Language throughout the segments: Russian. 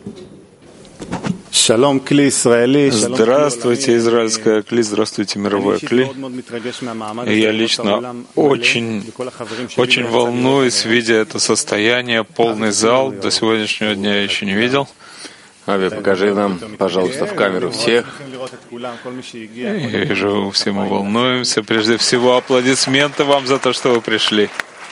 Здравствуйте, израильская кли, здравствуйте, мировое кли. Я лично очень волнуюсь, видя это состояние, полный зал. До сегодняшнего дня я еще не видел. Ави, покажи нам, пожалуйста, в камеру всех. Я вижу, все мы волнуемся. Прежде всего, аплодисменты вам за то, что вы пришли.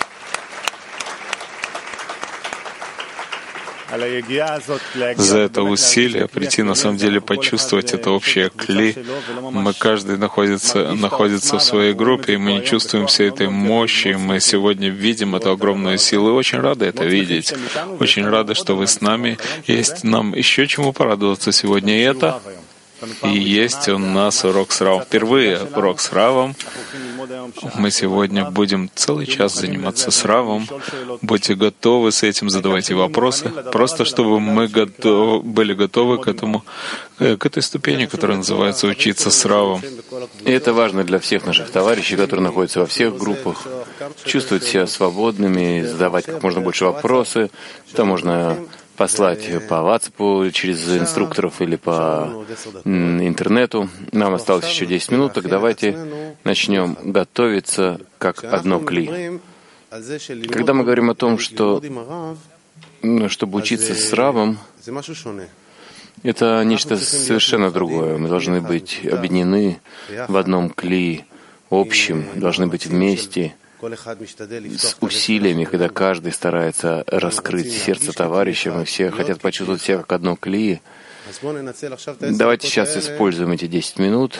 За это усилие прийти, на самом деле, почувствовать это общее кли. Мы каждый находится в своей группе, и мы не чувствуем всей этой мощи. Мы сегодня видим эту огромную силу, и очень рады это видеть. Очень рады, что вы с нами. Есть нам еще чему порадоваться сегодня, и это и есть у нас урок с Равом. Впервые урок с Равом. Мы сегодня будем целый час заниматься с Равом. Будьте готовы с этим, задавайте вопросы. Просто чтобы мы были готовы к этой ступени, которая называется «Учиться с Равом». И это важно для всех наших товарищей, которые находятся во всех группах, чувствовать себя свободными, задавать как можно больше вопросы. Это можно послать по WhatsApp через инструкторов или по интернету. Нам осталось еще 10 минут, так давайте начнем готовиться как одно кли. Когда мы говорим о том, что чтобы учиться с Равом, это нечто совершенно другое. Мы должны быть объединены в одном кли, общем, должны быть вместе, с усилиями, когда каждый старается раскрыть сердце товарищам, и все хотят почувствовать себя как одно кли. Давайте сейчас используем эти 10 минут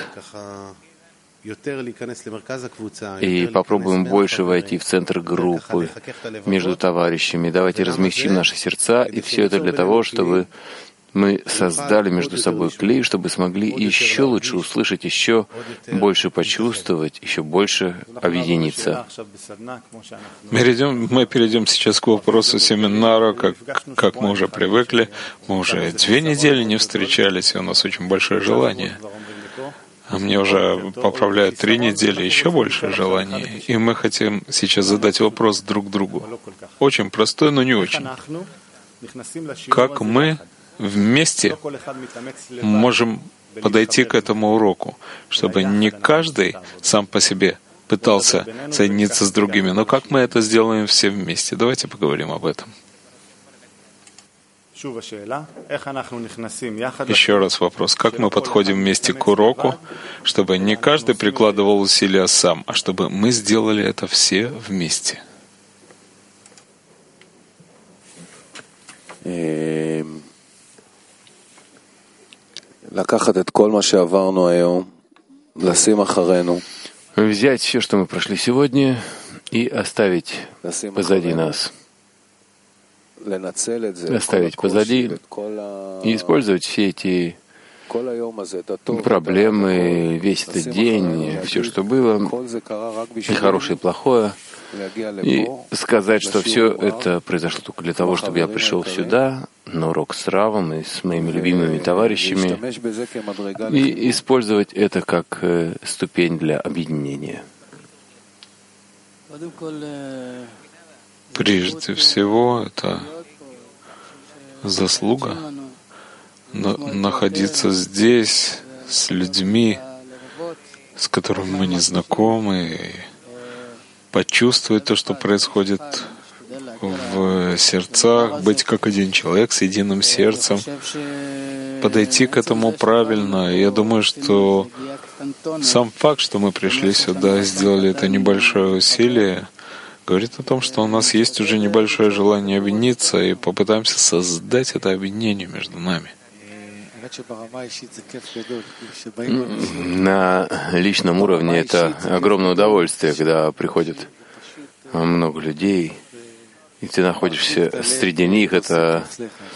и попробуем больше войти в центр группы между товарищами. Давайте размягчим наши сердца, и все это для того, чтобы мы создали между собой клей, чтобы смогли еще лучше услышать, еще больше почувствовать, еще больше объединиться. Мы перейдем сейчас к вопросу семинара, как мы уже привыкли. Мы уже 2 недели не встречались, и у нас очень большое желание. А мне уже поправляют 3 недели, еще больше желаний. И мы хотим сейчас задать вопрос друг другу. Очень простой, но не очень. Как мы вместе можем подойти к этому уроку, чтобы не каждый сам по себе пытался соединиться с другими, но как мы это сделаем все вместе? Давайте поговорим об этом. Еще раз вопрос. Как мы подходим вместе к уроку, чтобы не каждый прикладывал усилия сам, а чтобы мы сделали это все вместе? Взять все, что мы прошли сегодня, и оставить позади нас. Оставить позади и использовать все эти проблемы, весь этот день, все, что было, и хорошее, и плохое, и сказать, что все это произошло только для того, чтобы я пришел сюда на урок с Равом и с моими любимыми товарищами, и использовать это как ступень для объединения. Прежде всего, это заслуга находиться здесь с людьми, с которыми мы не знакомы, почувствовать то, что происходит в сердцах, быть как один человек с единым сердцем, подойти к этому правильно. Я думаю, что сам факт, что мы пришли сюда и сделали это небольшое усилие, говорит о том, что у нас есть уже небольшое желание объединиться, и попытаемся создать это объединение между нами. На личном уровне это огромное удовольствие, когда приходит много людей, и ты находишься среди них, это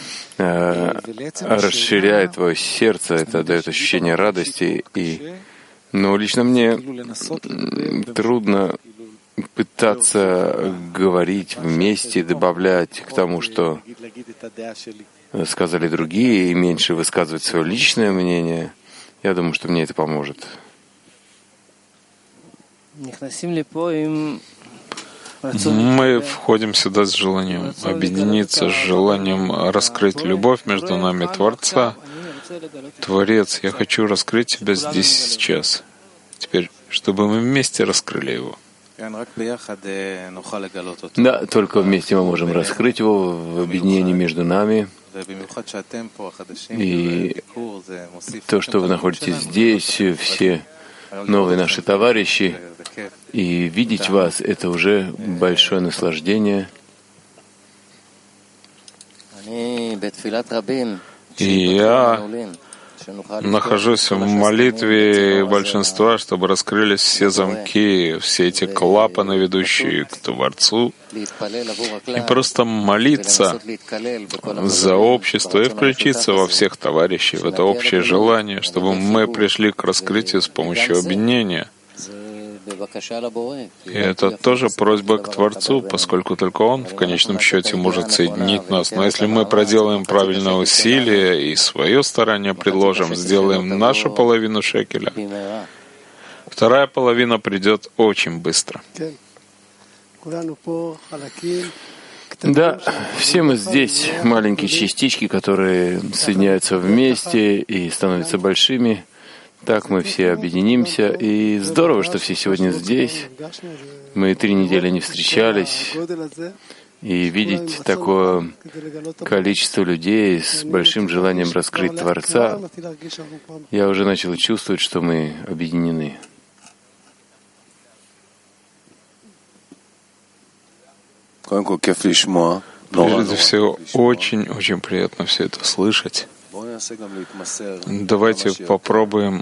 расширяет твое сердце, это дает ощущение радости. Но лично мне трудно пытаться говорить вместе, добавлять к тому, что сказали другие, и меньше высказывать свое личное мнение. Я думаю, что мне это поможет. Мы входим сюда с желанием объединиться, с желанием раскрыть любовь между нами Творца. Творец, я хочу раскрыть Тебя здесь сейчас. Теперь, чтобы мы вместе раскрыли Его. Да, только вместе мы можем раскрыть Его в объединении между нами. И то, что вы находитесь здесь, все новые наши товарищи, и видеть вас — это уже большое наслаждение. И я нахожусь в молитве большинства, чтобы раскрылись все замки, все эти клапаны, ведущие к Творцу, и просто молиться за общество и включиться во всех товарищей, в это общее желание, чтобы мы пришли к раскрытию с помощью объединения. И это тоже просьба к Творцу, поскольку только Он в конечном счете может соединить нас. Но если мы проделаем правильное усилие и свое старание предложим, сделаем нашу половину шекеля, вторая половина придет очень быстро. Да, все мы здесь маленькие частички, которые соединяются вместе и становятся большими. Так мы все объединимся. И здорово, что все сегодня здесь. Мы 3 недели не встречались. И видеть такое количество людей с большим желанием раскрыть Творца, я уже начал чувствовать, что мы объединены. Прежде всего, очень-очень приятно все это слышать. Давайте попробуем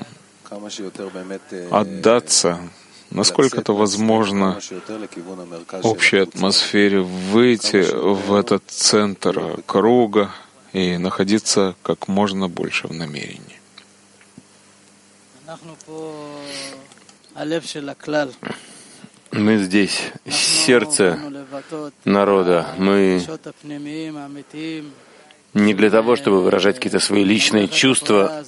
отдаться, насколько это возможно, общей атмосфере, выйти в этот центр круга и находиться как можно больше в намерении. Мы здесь, сердце народа. Мы не для того, чтобы выражать какие-то свои личные чувства.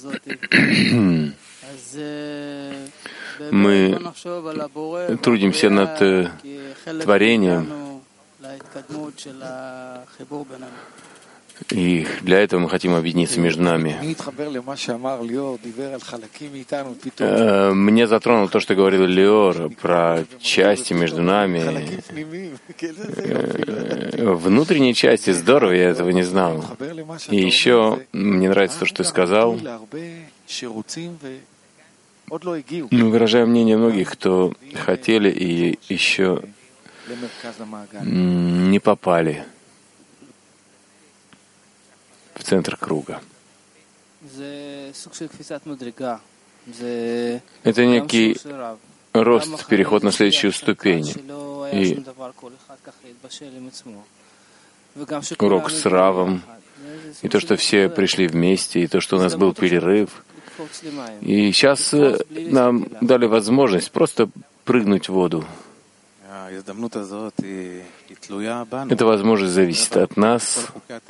Мы трудимся над творением. И для этого мы хотим объединиться между нами. Меня затронуло то, что говорил Леор про части между нами. Внутренние части здорово, я этого не знал. И еще мне нравится то, что ты сказал. Мы выражаем мнение многих, кто хотели и еще не попали в центр круга. Это некий рост, переход на следующую ступень. И урок с Равом, и то, что все пришли вместе, и то, что у нас был перерыв. И сейчас нам дали возможность просто прыгнуть в воду. Эта возможность зависит от нас.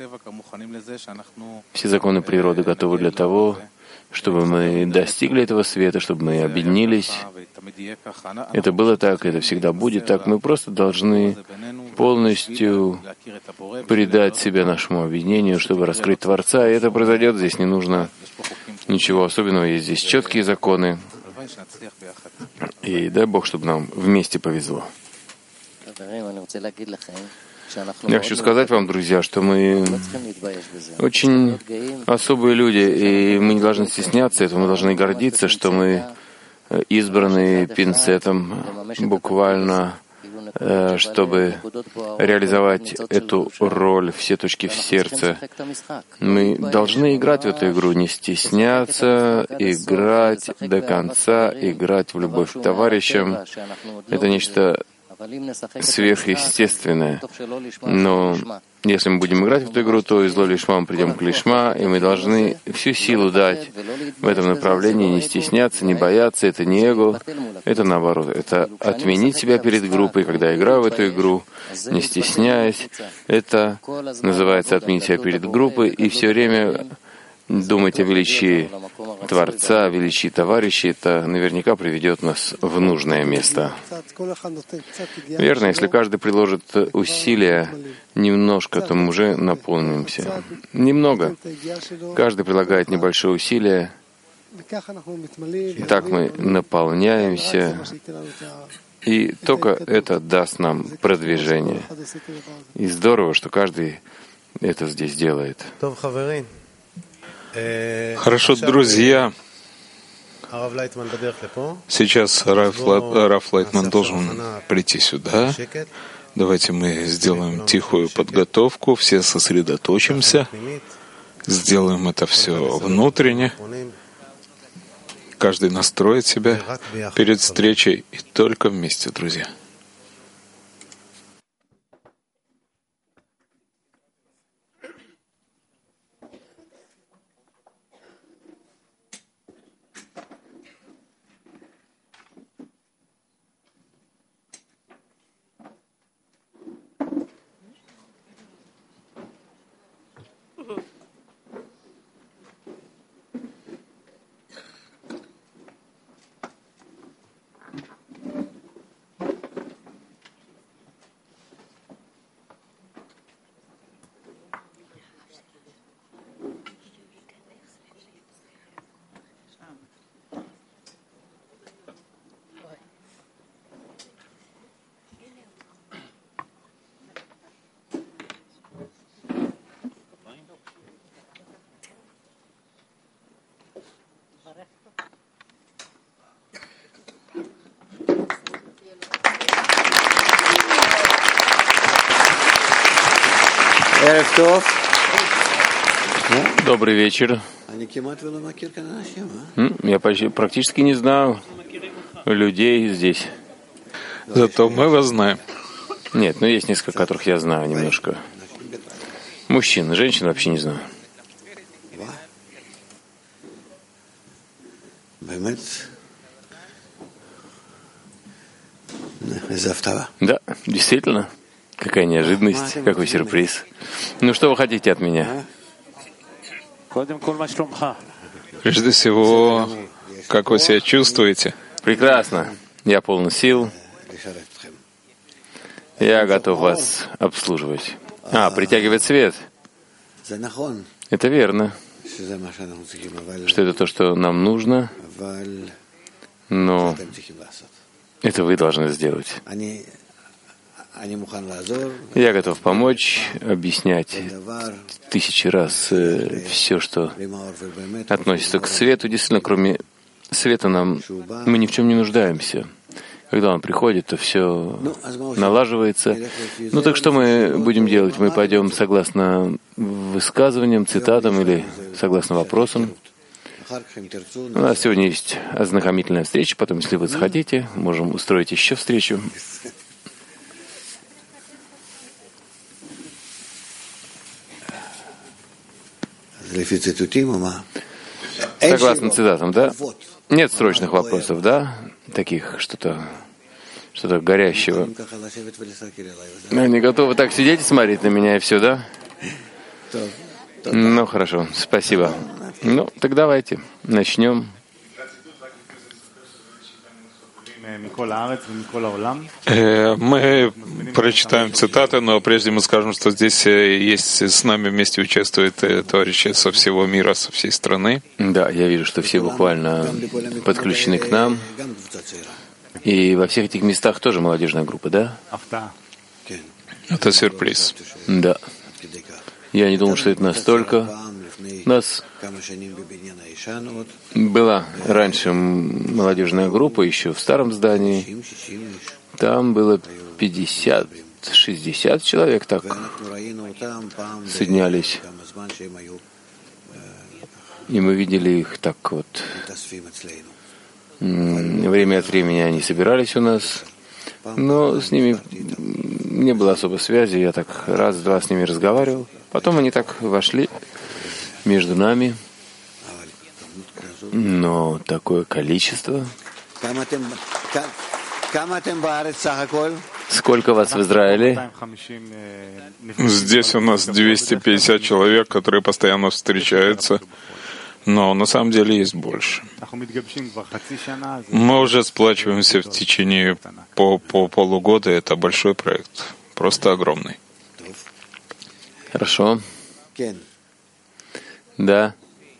Все законы природы готовы для того, чтобы мы достигли этого света, чтобы мы объединились. Это было так, это всегда будет так. Мы просто должны полностью предать себя нашему объединению, чтобы раскрыть Творца. И это произойдет. Здесь не нужно ничего особенного. Есть здесь четкие законы. И дай Бог, чтобы нам вместе повезло. Я хочу сказать вам, друзья, что мы очень особые люди, и мы не должны стесняться этого, мы должны гордиться, что мы избраны пинцетом буквально, чтобы реализовать эту роль, все точки в сердце. Мы должны играть в эту игру, не стесняться, играть до конца, играть в любовь к товарищам. Это нечто сверхъестественное. Но если мы будем играть в эту игру, то из ло-лишма мы придем к лишма, и мы должны всю силу дать в этом направлении, не стесняться, не бояться. Это не эго, это наоборот. Это отменить себя перед группой, когда я играю в эту игру, не стесняясь. Это называется отменить себя перед группой и все время думать о величии Творца, о величии товарищей, это наверняка приведет нас в нужное место. Верно, если каждый приложит усилия немножко, то мы уже наполнимся. Немного. Каждый прилагает небольшое усилие, и так мы наполняемся, и только это даст нам продвижение. И здорово, что каждый это здесь делает. Хорошо, друзья. Сейчас Раф Лайтман должен прийти сюда. Давайте мы сделаем тихую подготовку, все сосредоточимся, сделаем это все внутренне. Каждый настроит себя перед встречей и только вместе, друзья. Добрый вечер. Я практически не знаю людей здесь. Зато мы вас знаем. Нет, есть несколько, которых я знаю немножко. Мужчин, женщин вообще не знаю. Да, действительно. Какая неожиданность, какой сюрприз. Ну, что вы хотите от меня? Прежде всего, как вы себя чувствуете? Прекрасно. Я полон сил. Я готов вас обслуживать. Притягивать свет. Это верно. Что это то, что нам нужно, но это вы должны сделать. Я готов помочь, объяснять 1000 раз все, что относится к свету. Действительно, кроме света мы ни в чем не нуждаемся. Когда он приходит, то все налаживается. Так что мы будем делать? Мы пойдем согласно высказываниям, цитатам или согласно вопросам. У нас сегодня есть ознакомительная встреча, потом, если вы захотите, можем устроить еще встречу. Согласно цитатам, да? Нет срочных вопросов, да? Таких, что-то горящего. Они готовы так сидеть и смотреть на меня, и все, да? Хорошо, спасибо. Так давайте, начнем. Мы прочитаем цитаты, но прежде мы скажем, что здесь есть с нами вместе участвуют товарищи со всего мира, со всей страны. Да, я вижу, что все буквально подключены к нам. И во всех этих местах тоже молодежная группа, да? Это сюрприз. Да. Я не думал, что это настолько. У нас была раньше молодежная группа еще в старом здании. Там было 50-60 человек так соединялись. И мы видели их так вот. Время от времени они собирались у нас. Но с ними не было особой связи. Я так раз-два с ними разговаривал. Потом они так вошли между нами. Но такое количество. Сколько вас в Израиле? Здесь у нас 250 человек, которые постоянно встречаются, но на самом деле есть больше. Мы уже сплачиваемся в течение по полугода. Это большой проект, просто огромный. Хорошо. Да.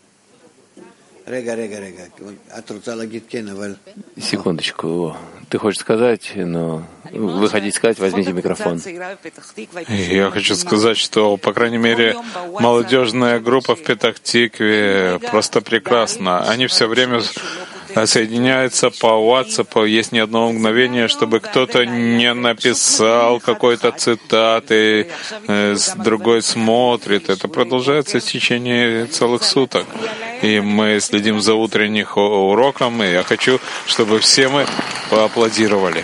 Секундочку. Ты хочешь сказать, но вы хотите сказать, возьмите микрофон. Я хочу сказать, что, по крайней мере, молодежная группа в Петах-Тикве просто прекрасна. Они все время соединяются по WhatsApp. Есть ни одного мгновения, чтобы кто-то не написал какой-то цитаты, другой смотрит. Это продолжается в течение целых суток. И мы следим за утренних уроком, и я хочу, чтобы все мы поаплодировали.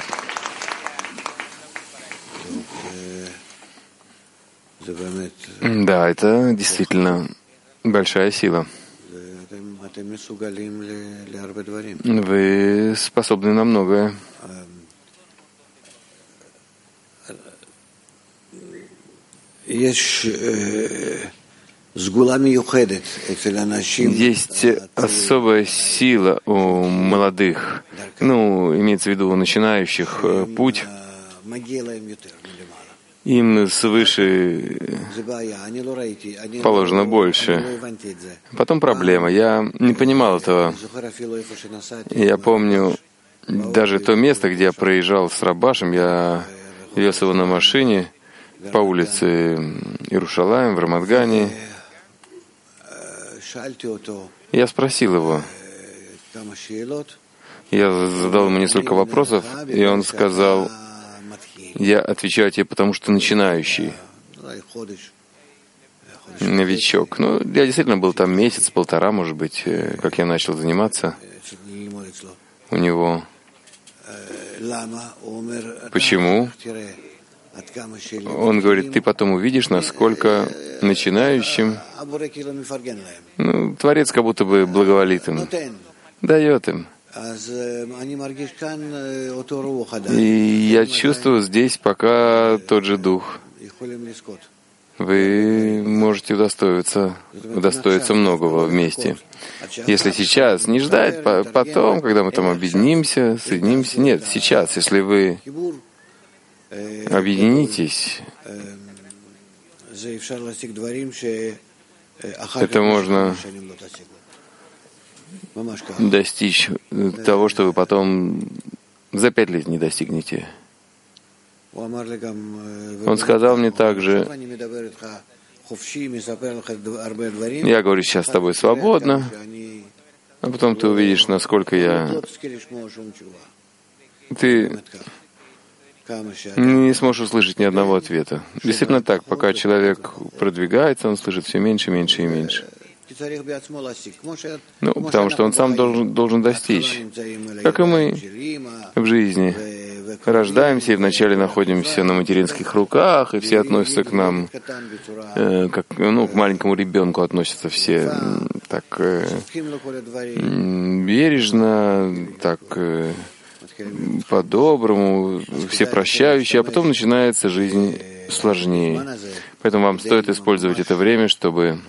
Да, это действительно большая сила. Вы способны на многое. Есть особая сила у молодых, имеется в виду у начинающих путь. Им свыше положено больше. Потом проблема. Я не понимал этого. Я помню даже то место, где я проезжал с Рабашем, я вез его на машине по улице Иерушалаим в Рамат-Гане. Я спросил его. Я задал ему несколько вопросов, и он сказал: я отвечаю тебе, потому что начинающий, новичок. Я действительно был там месяц-полтора, может быть, как я начал заниматься у него. Почему? Он говорит: ты потом увидишь, насколько начинающим, Творец как будто бы благоволит им, дает им. И я чувствую здесь пока тот же дух. Вы можете удостоиться многого вместе. Если сейчас, не ждать потом, когда мы там объединимся, соединимся. Нет, сейчас, если вы объединитесь, это можно достичь того, что вы потом за 5 лет не достигнете. Он сказал мне также: я говорю сейчас с тобой свободно, а потом ты увидишь, насколько ты не сможешь услышать ни одного ответа. Действительно так, пока человек продвигается, он слышит все меньше, меньше и меньше. Потому что он сам должен достичь. Как и мы в жизни. Рождаемся и вначале находимся на материнских руках, и все относятся к нам, как к маленькому ребенку относятся все так бережно, так по-доброму, все прощающие, а потом начинается жизнь сложнее. Поэтому вам стоит использовать это время, чтобы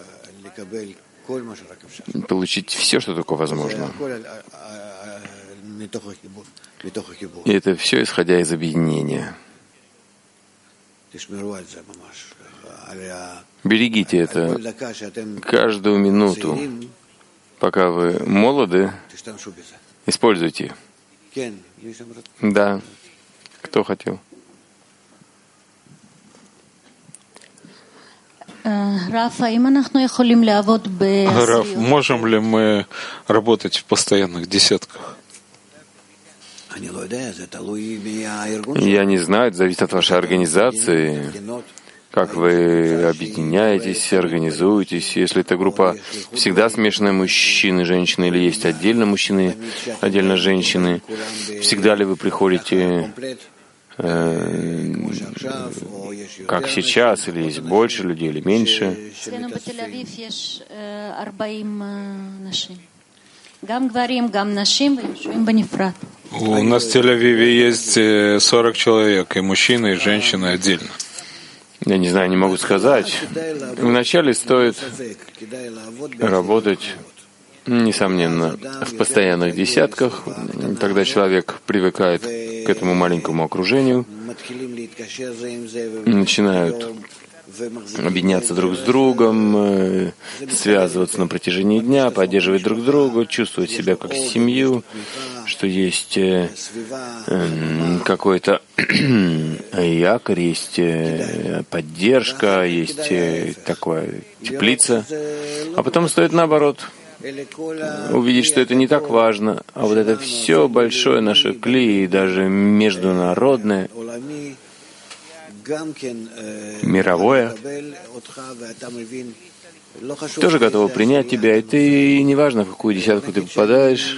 получить все, что только возможно. И это все исходя из объединения. Берегите это каждую минуту, пока вы молоды, используйте. Да. Кто хотел? Раф, можем ли мы работать в постоянных десятках? Я не знаю, это зависит от вашей организации, как вы объединяетесь, организуетесь. Если эта группа всегда смешанная мужчины, женщины, или есть отдельно мужчины, отдельно женщины, всегда ли вы приходите как сейчас, или есть больше людей, или меньше? У нас в Тель-Авиве есть 40 человек, и мужчины, и женщины отдельно. Я не знаю, не могу сказать. Вначале стоит работать, несомненно, в постоянных десятках. Тогда человек привыкает к этому маленькому окружению, начинают объединяться друг с другом, связываться на протяжении дня, поддерживать друг друга, чувствовать себя как семью, что есть какой-то якорь, есть поддержка, есть такая теплица. А потом стоит наоборот увидеть, что это не так важно, а вот это все большое наше кли, даже международное, мировое, тоже готово принять тебя, и ты, неважно, в какую десятку ты попадаешь,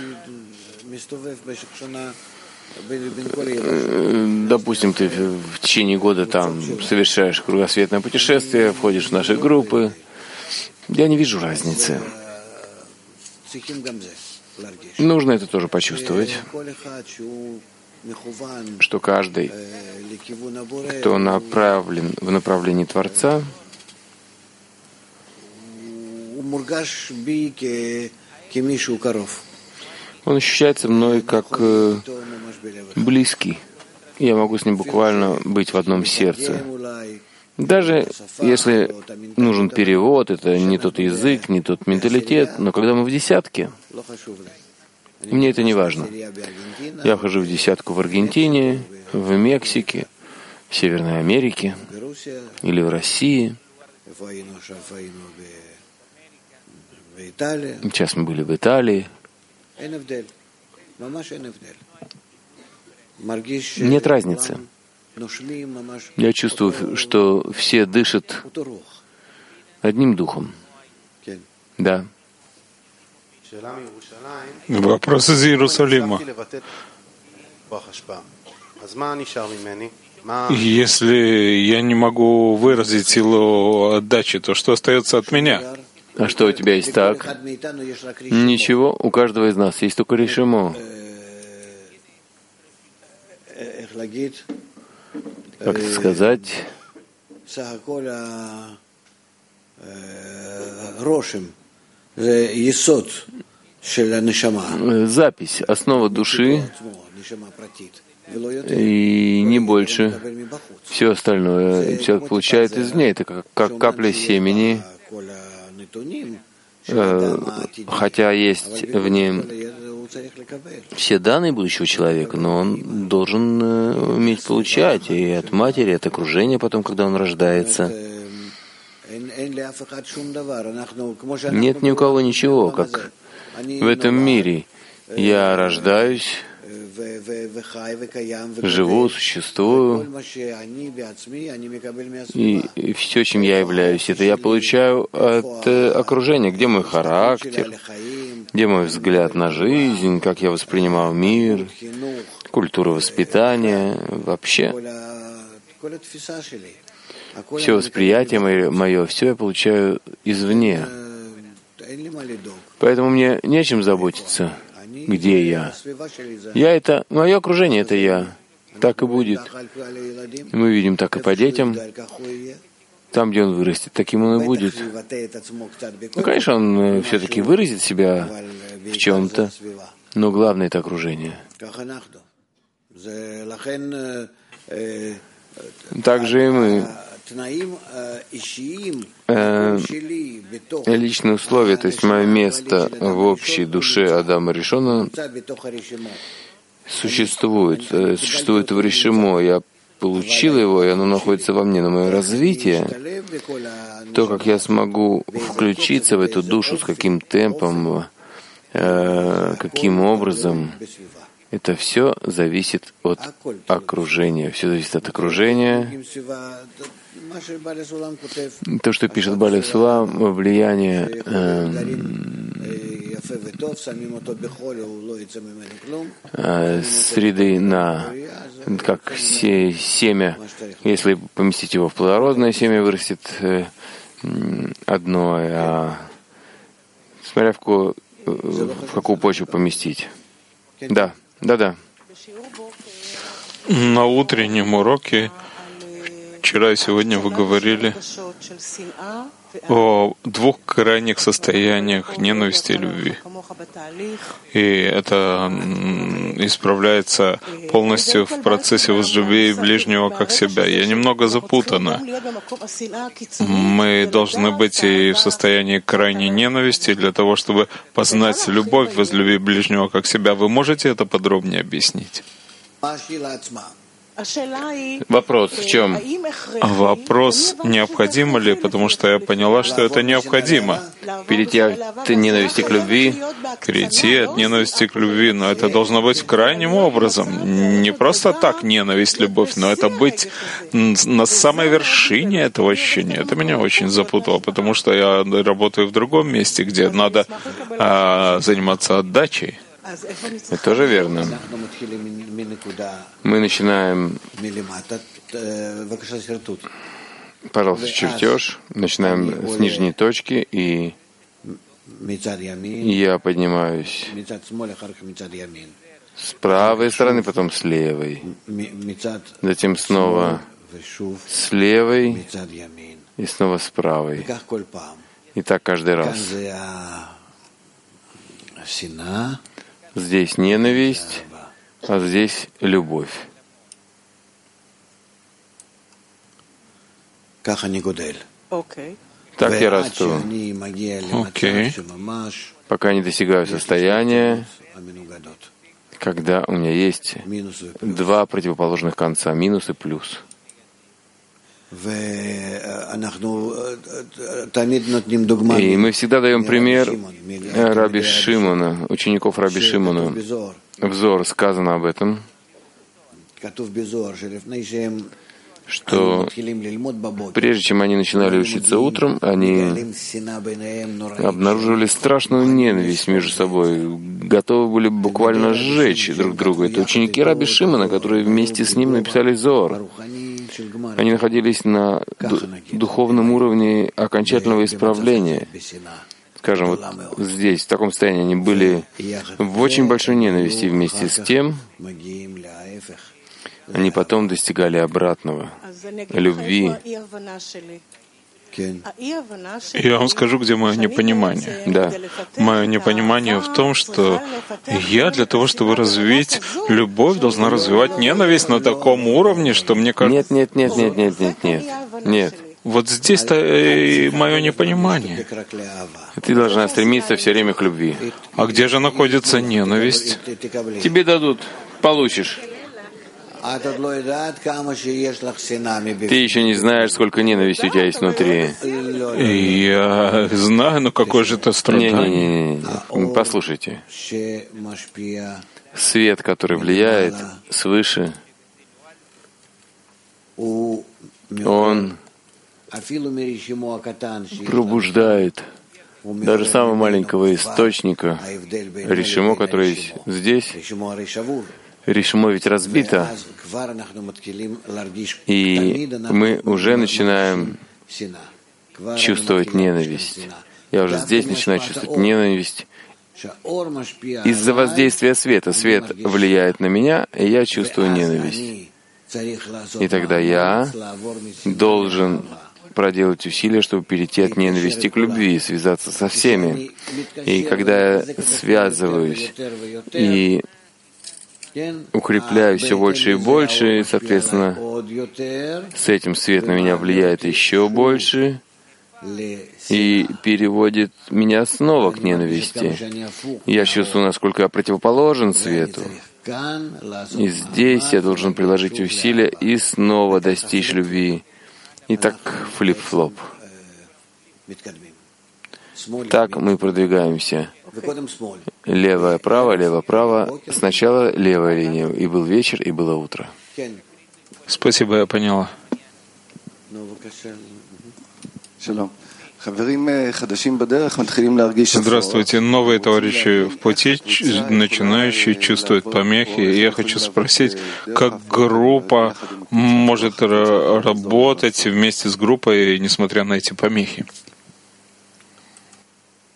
допустим, ты в течение года там совершаешь кругосветное путешествие, входишь в наши группы, я не вижу разницы. Нужно это тоже почувствовать, что каждый, кто направлен в направлении Творца, он ощущается мной как близкий. Я могу с ним буквально быть в одном сердце. Даже если нужен перевод, это не тот язык, не тот менталитет, но когда мы в десятке, мне это не важно. Я вхожу в десятку в Аргентине, в Мексике, в Северной Америке или в России. Сейчас мы были в Италии. Нет разницы. Я чувствую, что все дышат одним духом. Да. Вопрос из Иерусалима. Если я не могу выразить силу отдачи, то что остается от меня? А что у тебя есть так? Ничего, у каждого из нас есть только решимо. Как это сказать? Запись, основа души и не больше. Все остальное, все получает извне. Это как капля семени, хотя есть в нем все данные будущего человека, но он должен уметь получать и от матери, и от окружения потом, когда он рождается. Нет ни у кого ничего, как в этом мире. Я рождаюсь, живу, существую, и все, чем я являюсь, это я получаю от окружения. Где мой характер, где мой взгляд на жизнь, как я воспринимал мир, культура воспитания, вообще. Все восприятие мое, все я получаю извне. Поэтому мне нечем заботиться, где я. Я — это мое окружение, это я. Так и будет. Мы видим так и по детям. Там, где он вырастет, таким он и будет. Ну, конечно, он все-таки выразит себя в чем-то, но главное — это окружение. Также и мы. Личные условия, то есть мое место в общей душе Адама Ришона существует в решимо. Я получил его, и оно находится во мне. Но мое развитие, то, как я смогу включиться в эту душу, с каким темпом, каким образом, это все зависит от окружения. Все зависит от окружения. То, что пишет Бали Сулам, влияние среды на, как семя, если поместить его в плодородное семя, вырастет одно, а смотря в какую почву поместить. Да. На утреннем уроке вчера и сегодня вы говорили о двух крайних состояниях ненависти и любви. И это исправляется полностью в процессе возлюби ближнего как себя. Я немного запутана. Мы должны быть и в состоянии крайней ненависти для того, чтобы познать любовь, возлюби ближнего как себя. Вы можете это подробнее объяснить? Вопрос в чем? Вопрос, необходимо ли, потому что я поняла, что это необходимо. Перейти от ненависти к любви? Перейти от ненависти к любви, но это должно быть крайним образом. Не просто так ненависть, любовь, но это быть на самой вершине этого ощущения. Это меня очень запутало, потому что я работаю в другом месте, где надо заниматься отдачей. Это тоже верно. Мы начинаем, пожалуйста, чертеж, начинаем с нижней точки, и я поднимаюсь с правой стороны, потом с левой, затем снова с левой и снова с правой. И так каждый раз. Здесь ненависть, а здесь любовь. Так я расту. Пока не достигаю состояния, когда у меня есть два противоположных конца, минус и плюс. И мы всегда даем пример Раби Шимона, учеников Раби Шимона. В Зор сказано об этом, что прежде чем они начинали учиться утром, они обнаруживали страшную ненависть между собой, готовы были буквально сжечь друг друга. Это ученики Раби Шимона, которые вместе с ним написали Зор. Они находились на духовном уровне окончательного исправления. Скажем, вот здесь, в таком состоянии, они были в очень большой ненависти. Вместе с тем, они потом достигали обратного, любви. Я вам скажу, где мое непонимание. Да. Мое непонимание в том, что я для того, чтобы развить любовь, должна развивать ненависть на таком уровне, что мне кажется... Нет. Вот здесь-то и мое непонимание. Ты должна стремиться все время к любви. А где же находится ненависть? Тебе дадут, получишь. Ты еще не знаешь, сколько ненависти у тебя есть внутри. Я знаю, но какое же это страдание. Не. Послушайте. Свет, который влияет свыше, он пробуждает даже самого маленького источника, решимо, который есть здесь. Решимо ведь разбито, и мы уже начинаем чувствовать ненависть. Я уже здесь начинаю чувствовать ненависть из-за воздействия света. Свет влияет на меня, и я чувствую ненависть. И тогда я должен проделать усилия, чтобы перейти от ненависти к любви, связаться со всеми. И когда я связываюсь и укрепляю все больше и больше, и, соответственно, с этим свет на меня влияет еще больше и переводит меня снова к ненависти. Я чувствую, насколько я противоположен свету. И здесь я должен приложить усилия и снова достичь любви. И так флип-флоп. Так мы продвигаемся. Лево-право, лево-право. Сначала левая линия. И был вечер, и было утро. Спасибо, я поняла. Здравствуйте. Новые товарищи в пути, начинающие чувствуют помехи. И я хочу спросить, как группа может работать вместе с группой, несмотря на эти помехи?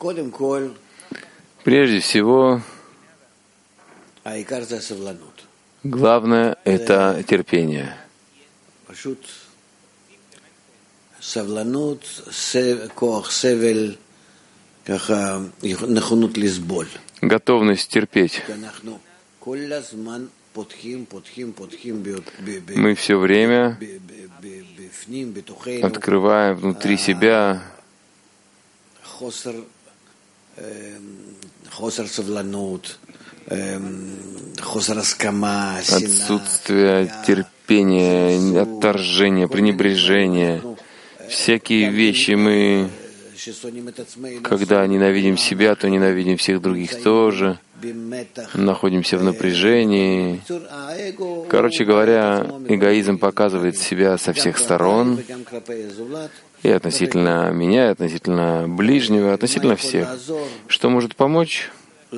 Прежде всего, Главное — это терпение. Готовность терпеть. Мы все время открываем внутри себя отсутствие терпения, отторжение, пренебрежение. Всякие вещи мы, когда ненавидим себя, то ненавидим всех других тоже. Находимся в напряжении. Короче говоря, эгоизм показывает себя со всех сторон, и относительно меня, и относительно ближнего, относительно всех. Что может помочь?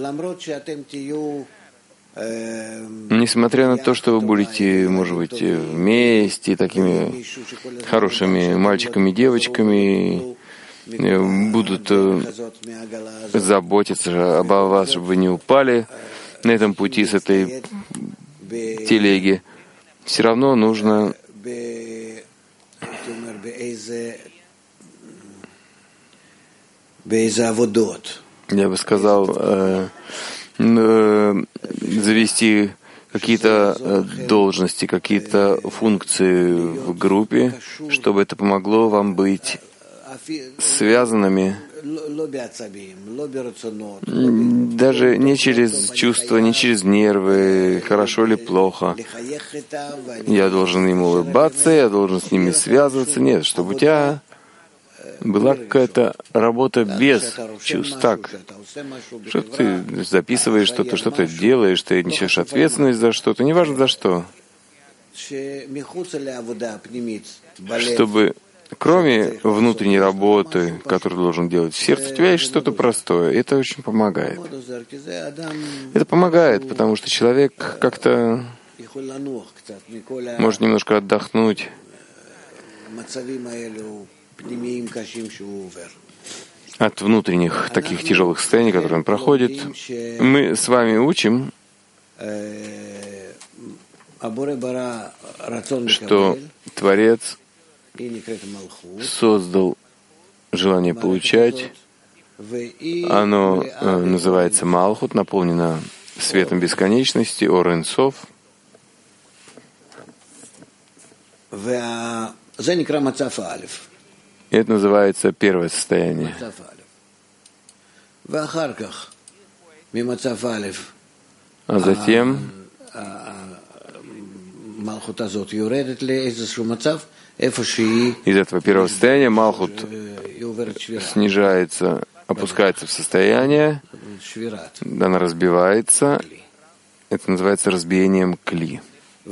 Несмотря на то, что вы будете, может быть, вместе, такими хорошими мальчиками и девочками, будут заботиться обо вас, чтобы вы не упали на этом пути с этой телеги, все равно нужно я бы сказал, завести какие-то должности, какие-то функции в группе, чтобы это помогло вам быть связанными даже не через чувства, не через нервы, хорошо или плохо. Я должен им улыбаться, я должен с ними связываться. Нет, чтобы у тебя была какая-то работа без чувств. Так, что ты записываешь что-то, что ты делаешь, ты несешь ответственность за что-то, неважно за что. Чтобы кроме внутренней работы, которую ты должен делать в сердце, у тебя есть что-то простое. Это очень помогает. Это помогает, потому что человек как-то может немножко отдохнуть от внутренних таких тяжелых состояний, которые он проходит. Мы с вами учим, что Творец создал желание получать. Оно называется Малхут, наполнено светом бесконечности, Ор Эйн Соф. Это называется первое состояние. А затем из этого первого состояния Малхут снижается, опускается в состояние, она разбивается. Это называется разбиением кли.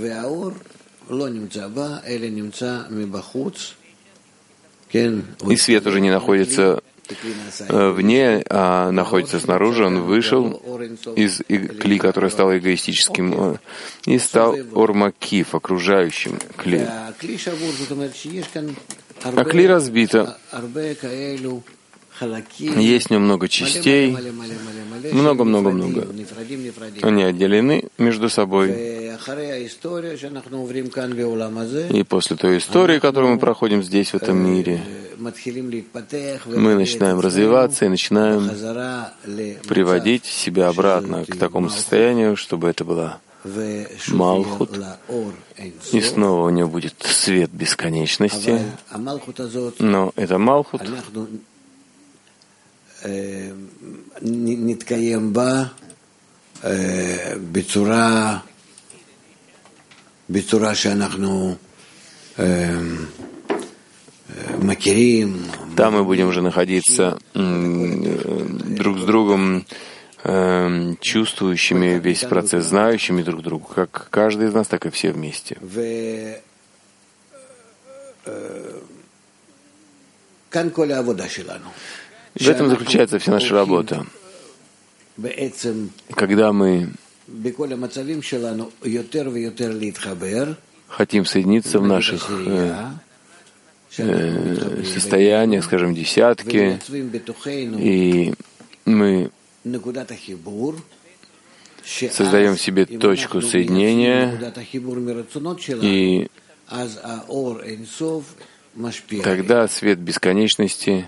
И свет уже не находится вне, а находится снаружи. Он вышел из кли, которое стало эгоистическим, и стал ормакиф, окружающим кли. А кли разбито. Есть в нем много частей, много-много-много. Они отделены между собой. И после той истории, которую мы проходим здесь, в этом мире, мы начинаем развиваться и начинаем приводить себя обратно к такому состоянию, чтобы это была Малхут, и снова у нее будет свет бесконечности. Но это Малхут там мы будем уже находиться друг с другом, чувствующими весь процесс, знающими друг друга, как каждый из нас, так и все вместе. В этом заключается вся наша работа. Когда мы хотим соединиться в наших состояниях, скажем, десятки, и мы создаем себе точку соединения, и тогда свет бесконечности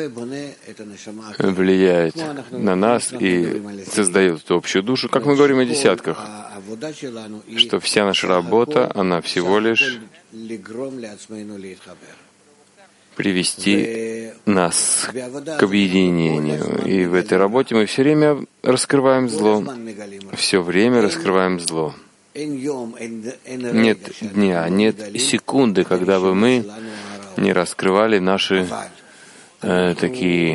влияет на нас и создает эту общую душу. Как мы говорим о десятках, что вся наша работа, она всего лишь привести нас к объединению. И в этой работе мы все время раскрываем зло. Все время раскрываем зло. Нет дня, нет секунды, когда бы мы не раскрывали наши такие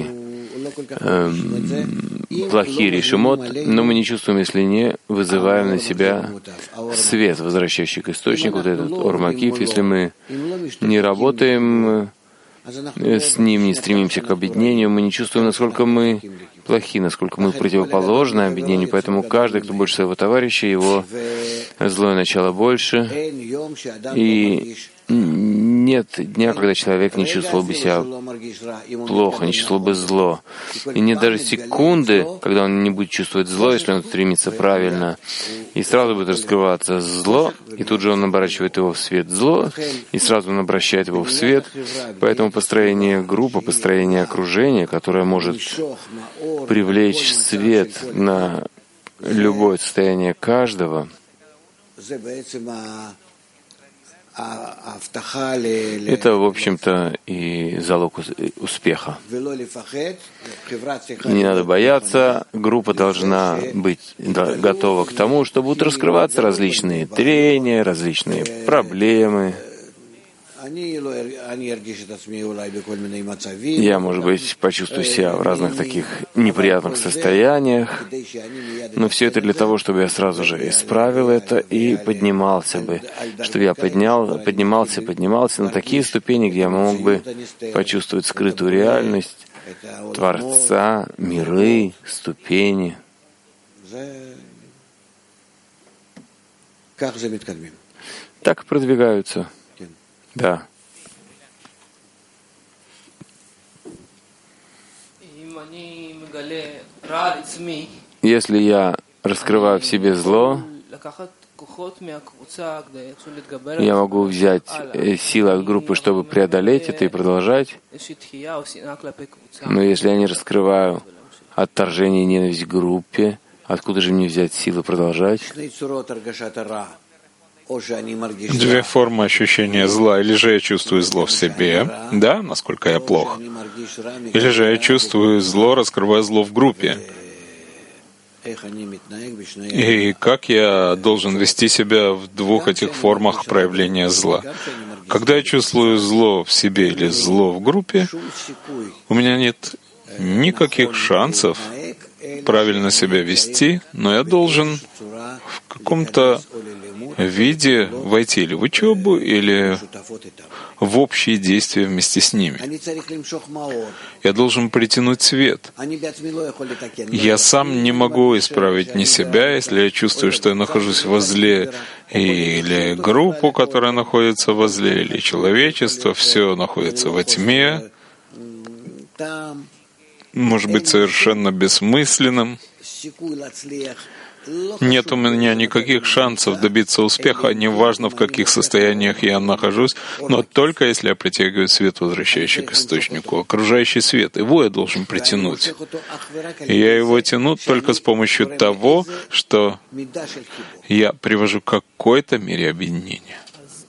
плохие решимот, но мы не чувствуем, если не вызываем на себя свет, возвращающий к источнику, вот этот ормакив. Если мы не работаем с ним, не стремимся к объединению, мы не чувствуем, насколько мы плохи, насколько мы противоположны объединению. Поэтому каждый, кто больше своего товарища, его злое начало больше. И нет дня, когда человек не чувствовал бы себя плохо, не чувствовал бы зло. И нет даже секунды, когда он не будет чувствовать зло, если он стремится правильно. И сразу будет раскрываться зло, и тут же он оборачивает его в свет зло, и сразу он обращает его в свет. Поэтому построение группы, построение окружения, которое может привлечь свет на любое состояние каждого, это, в общем-то, и залог успеха. Не надо бояться, группа должна быть готова к тому, что будут раскрываться различные трения, различные проблемы. Я, может быть, почувствую себя в разных таких неприятных состояниях, но все это для того, чтобы я сразу же исправил это и поднимался бы, чтобы я поднимался на такие ступени, где я мог бы почувствовать скрытую реальность Творца, миры, ступени. Так продвигаются. Да. Если я раскрываю в себе зло, я могу взять силы от группы, чтобы преодолеть это и продолжать. Но если я не раскрываю отторжение и ненависть к группе, откуда же мне взять силы продолжать? Две формы ощущения зла. Или же я чувствую зло в себе, да, насколько я плох. Или же я чувствую зло, раскрывая зло в группе. И как я должен вести себя в двух этих формах проявления зла? Когда я чувствую зло в себе или зло в группе, у меня нет никаких шансов правильно себя вести, но я должен в каком-то виде войти или в учебу, или в общие действия вместе с ними. Я должен притянуть свет. Я сам не могу исправить ни себя, если я чувствую, что я нахожусь во зле, или группу, которая находится во зле, или человечество, все находится во тьме, может быть совершенно бессмысленным. Нет у меня никаких шансов добиться успеха, неважно в каких состояниях я нахожусь, но только если я притягиваю свет, возвращающий к источнику, окружающий свет, его я должен притянуть. И я его тяну только с помощью того, что я привожу к какой-то мере объединения.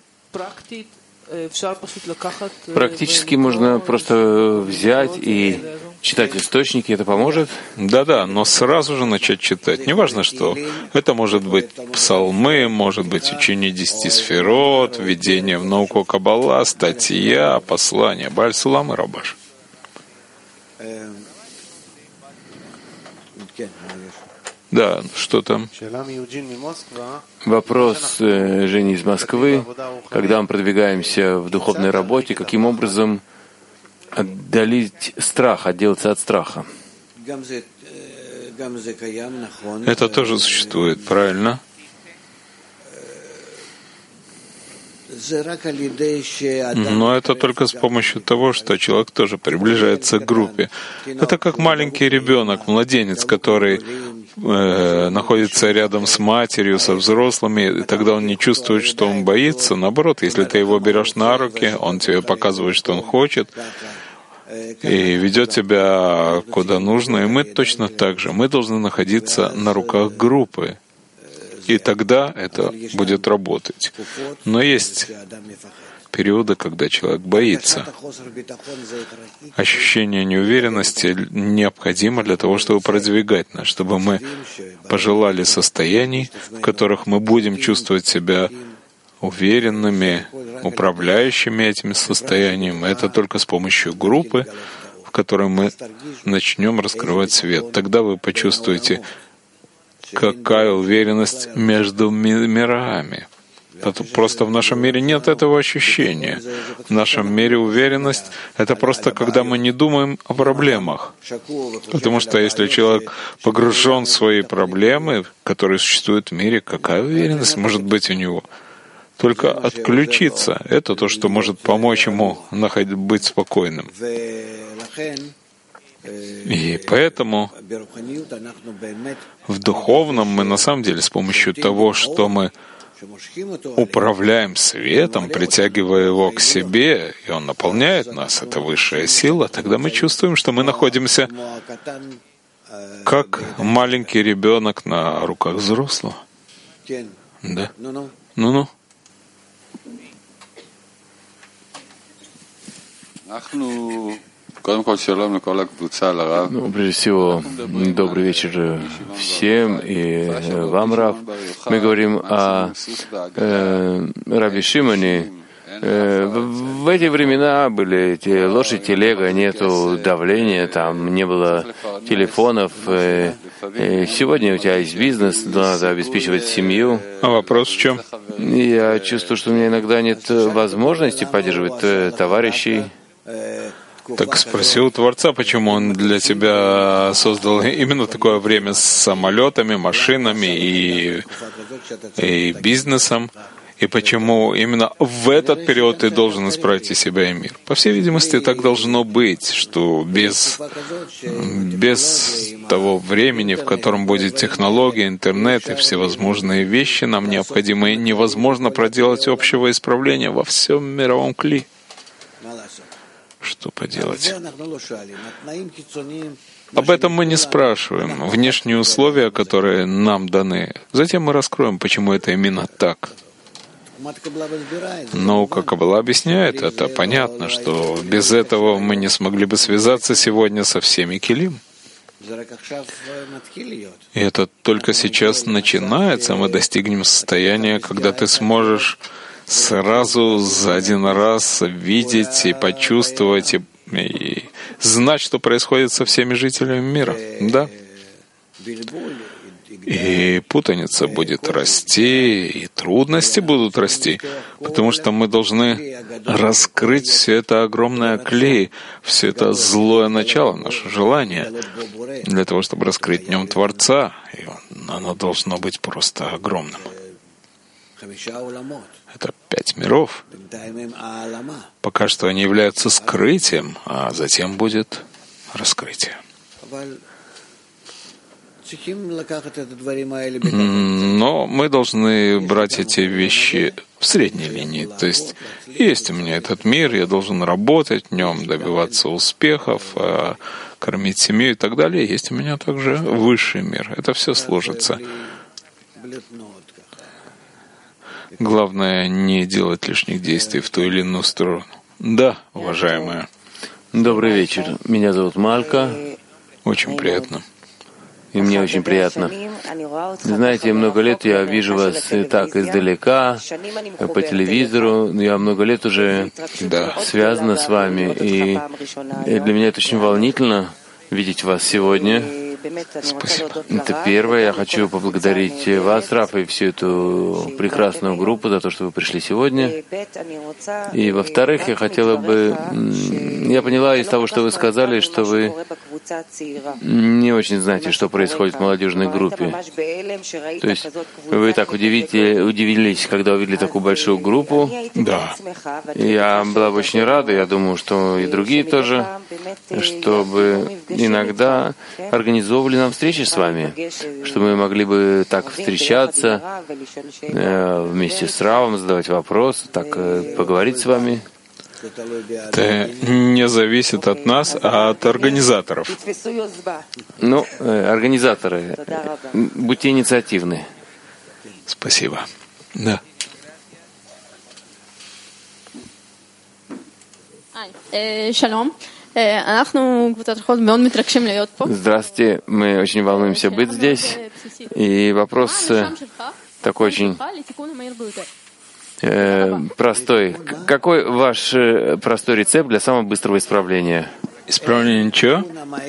Практически можно просто взять и читать источники, это поможет? Да, но сразу же начать читать. Неважно что. Это может быть псалмы, может быть учение 10 сферот, введение в науку Каббала, статья, послание Бааль Сулам и Рабаш. Да, что там? Вопрос Жени из Москвы. Когда мы продвигаемся в духовной работе, каким образом отдалить страх, отделаться от страха? Это тоже существует, правильно? Но это только с помощью того, что человек тоже приближается к группе. Это как маленький ребенок, младенец, который находится рядом с матерью, со взрослыми, и тогда он не чувствует, что он боится. Наоборот, если ты его берешь на руки, он тебе показывает, что он хочет, и ведет тебя куда нужно. И мы точно так же. Мы должны находиться на руках группы. И тогда это будет работать. Но есть периоды, когда человек боится. Ощущение неуверенности необходимо для того, чтобы продвигать нас, чтобы мы пожелали состояний, в которых мы будем чувствовать себя уверенными, управляющими этим состоянием. Это только с помощью группы, в которой мы начнем раскрывать свет. Тогда вы почувствуете, какая уверенность между мирами. Просто в нашем мире нет этого ощущения. В нашем мире уверенность — это просто когда мы не думаем о проблемах. Потому что если человек погружен в свои проблемы, которые существуют в мире, какая уверенность может быть у него? Только отключиться — это то, что может помочь ему быть спокойным. И поэтому в духовном мы на самом деле с помощью того, что мы управляем светом, притягивая его к себе, и он наполняет нас, это высшая сила, тогда мы чувствуем, что мы находимся как маленький ребенок на руках взрослого. Да? Ну-ну. Прежде всего, добрый вечер всем и вам, Рав. Мы говорим о Раби Шимоне. В эти времена были эти лошадь, телега, нету давления, там не было телефонов. Сегодня у тебя есть бизнес, надо обеспечивать семью. А вопрос в чем? Я чувствую, что у меня иногда нет возможности поддерживать товарищей. Так спроси у Творца, почему он для тебя создал именно такое время с самолетами, машинами и бизнесом, и почему именно в этот период ты должен исправить и себя, и мир. По всей видимости, так должно быть, что без того времени, в котором будет технология, интернет и всевозможные вещи, нам необходимо и невозможно проделать общего исправления во всем мировом кли. Что поделать? Об этом мы не спрашиваем. Внешние условия, которые нам даны. Затем мы раскроем, почему это именно так. Наука Каббала объясняет это. Понятно, что без этого мы не смогли бы связаться сегодня со всеми келим. И это только сейчас начинается. Мы достигнем состояния, когда ты сможешь сразу за один раз видеть и почувствовать и знать, что происходит со всеми жителями мира. Да. И путаница будет расти, и трудности будут расти, потому что мы должны раскрыть все это огромное клей, все это злое начало, наше желание, для того, чтобы раскрыть в нем Творца. И оно должно быть просто огромным. Это 5 миров. Пока что они являются скрытием, а затем будет раскрытие. Но мы должны брать эти вещи в средней линии. То есть у меня этот мир, я должен работать в нем, добиваться успехов, кормить семью и так далее. Есть у меня также высший мир. Это все сложится. Главное не делать лишних действий в ту или иную сторону. Да, уважаемая. Добрый вечер. Меня зовут Малька. Очень приятно. И мне очень приятно. Знаете, много лет я вижу вас так издалека, по телевизору. Я много лет уже связана с вами. И для меня это очень волнительно видеть вас сегодня. Спасибо. Это первое. Я хочу поблагодарить вас, Раф, и всю эту прекрасную группу за то, что вы пришли сегодня. И во-вторых, я хотела бы Я поняла из того, что вы сказали, что вы не очень знаете, что происходит в молодежной группе. То есть вы так удивились, когда увидели такую большую группу. Да. Я была бы очень рада, я думаю, что и другие тоже, чтобы иногда организовывали нам встречи с вами, чтобы мы могли бы так встречаться вместе с Равом, задавать вопросы, так поговорить с вами. Это не зависит от нас, а от организаторов. Ну, организаторы, будьте инициативны. Спасибо. Да. Шалом. Здравствуйте, мы очень волнуемся быть здесь. И вопрос такой очень простой. Какой ваш простой рецепт для самого быстрого исправления? Исправление ничего?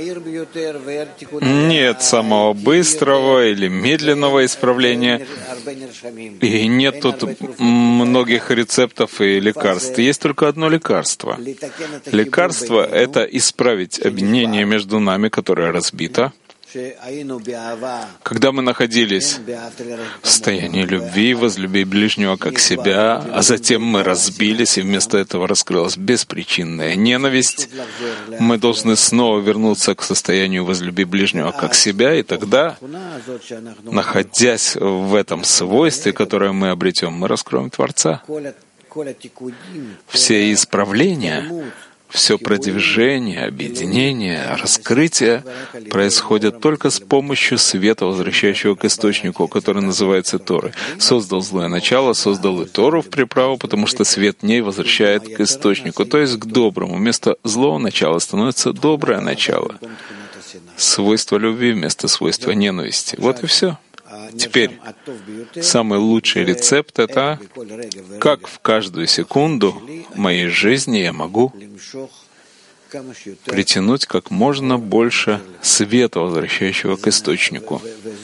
Нет самого быстрого или медленного исправления. И нет тут многих рецептов и лекарств. Есть только одно лекарство. Лекарство — это исправить объединение между нами, которое разбито. Когда мы находились в состоянии любви, возлюби ближнего как себя, а затем мы разбились, и вместо этого раскрылась беспричинная ненависть, мы должны снова вернуться к состоянию возлюби ближнего как себя, и тогда, находясь в этом свойстве, которое мы обретем, мы раскроем Творца. Все исправления, все продвижение, объединение, раскрытие происходят только с помощью света, возвращающего к источнику, который называется Торой. Создал злое начало, создал и Тору в приправу, потому что свет в ней возвращает к источнику, то есть к доброму. Вместо злого начала становится доброе начало. Свойство любви вместо свойства ненависти. Вот и все. Теперь самый лучший рецепт — это как в каждую секунду моей жизни я могу притянуть как можно больше света, возвращающего к источнику.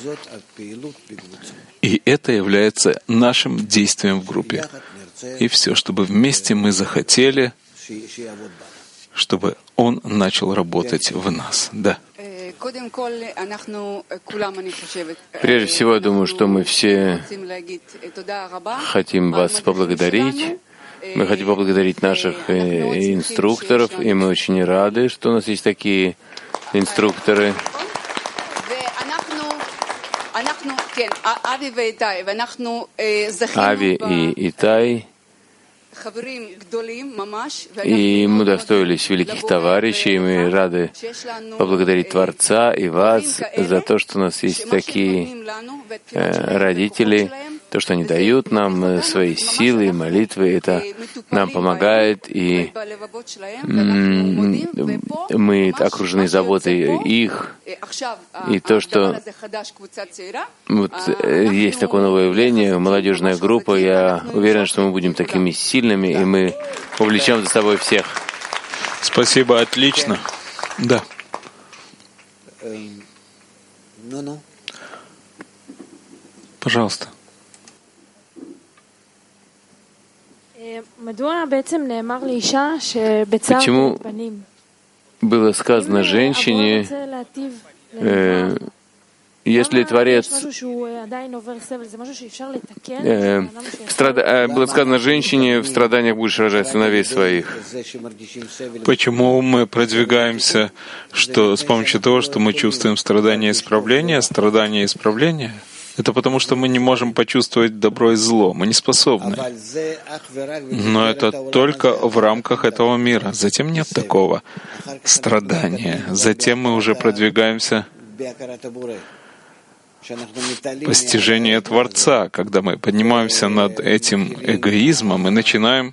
И это является нашим действием в группе. И все, чтобы вместе мы захотели, чтобы он начал работать в нас. Да. Прежде всего, я думаю, что мы все хотим вас поблагодарить. Мы хотим поблагодарить наших инструкторов, и мы очень рады, что у нас есть такие инструкторы. Ави и Итай. И мы удостоились великих товарищей, и мы рады поблагодарить Творца и вас за то, что у нас есть такие родители, то, что они дают нам свои силы и молитвы, это нам помогает, и мы окружены заботой их, и то, что вот есть такое новое явление, молодежная группа, я уверен, что мы будем такими сильными, и мы увлечем за собой всех. Спасибо, отлично. Да. Пожалуйста. Почему было сказано женщине, если Творец... было сказано женщине, в страданиях будешь рожать сыновей своих. Почему мы продвигаемся, что с помощью того, что мы чувствуем страдания и исправления, это потому, что мы не можем почувствовать добро и зло, мы не способны. Но это только в рамках этого мира. Затем нет такого страдания. Затем мы уже продвигаемся в постижении Творца, когда мы поднимаемся над этим эгоизмом и начинаем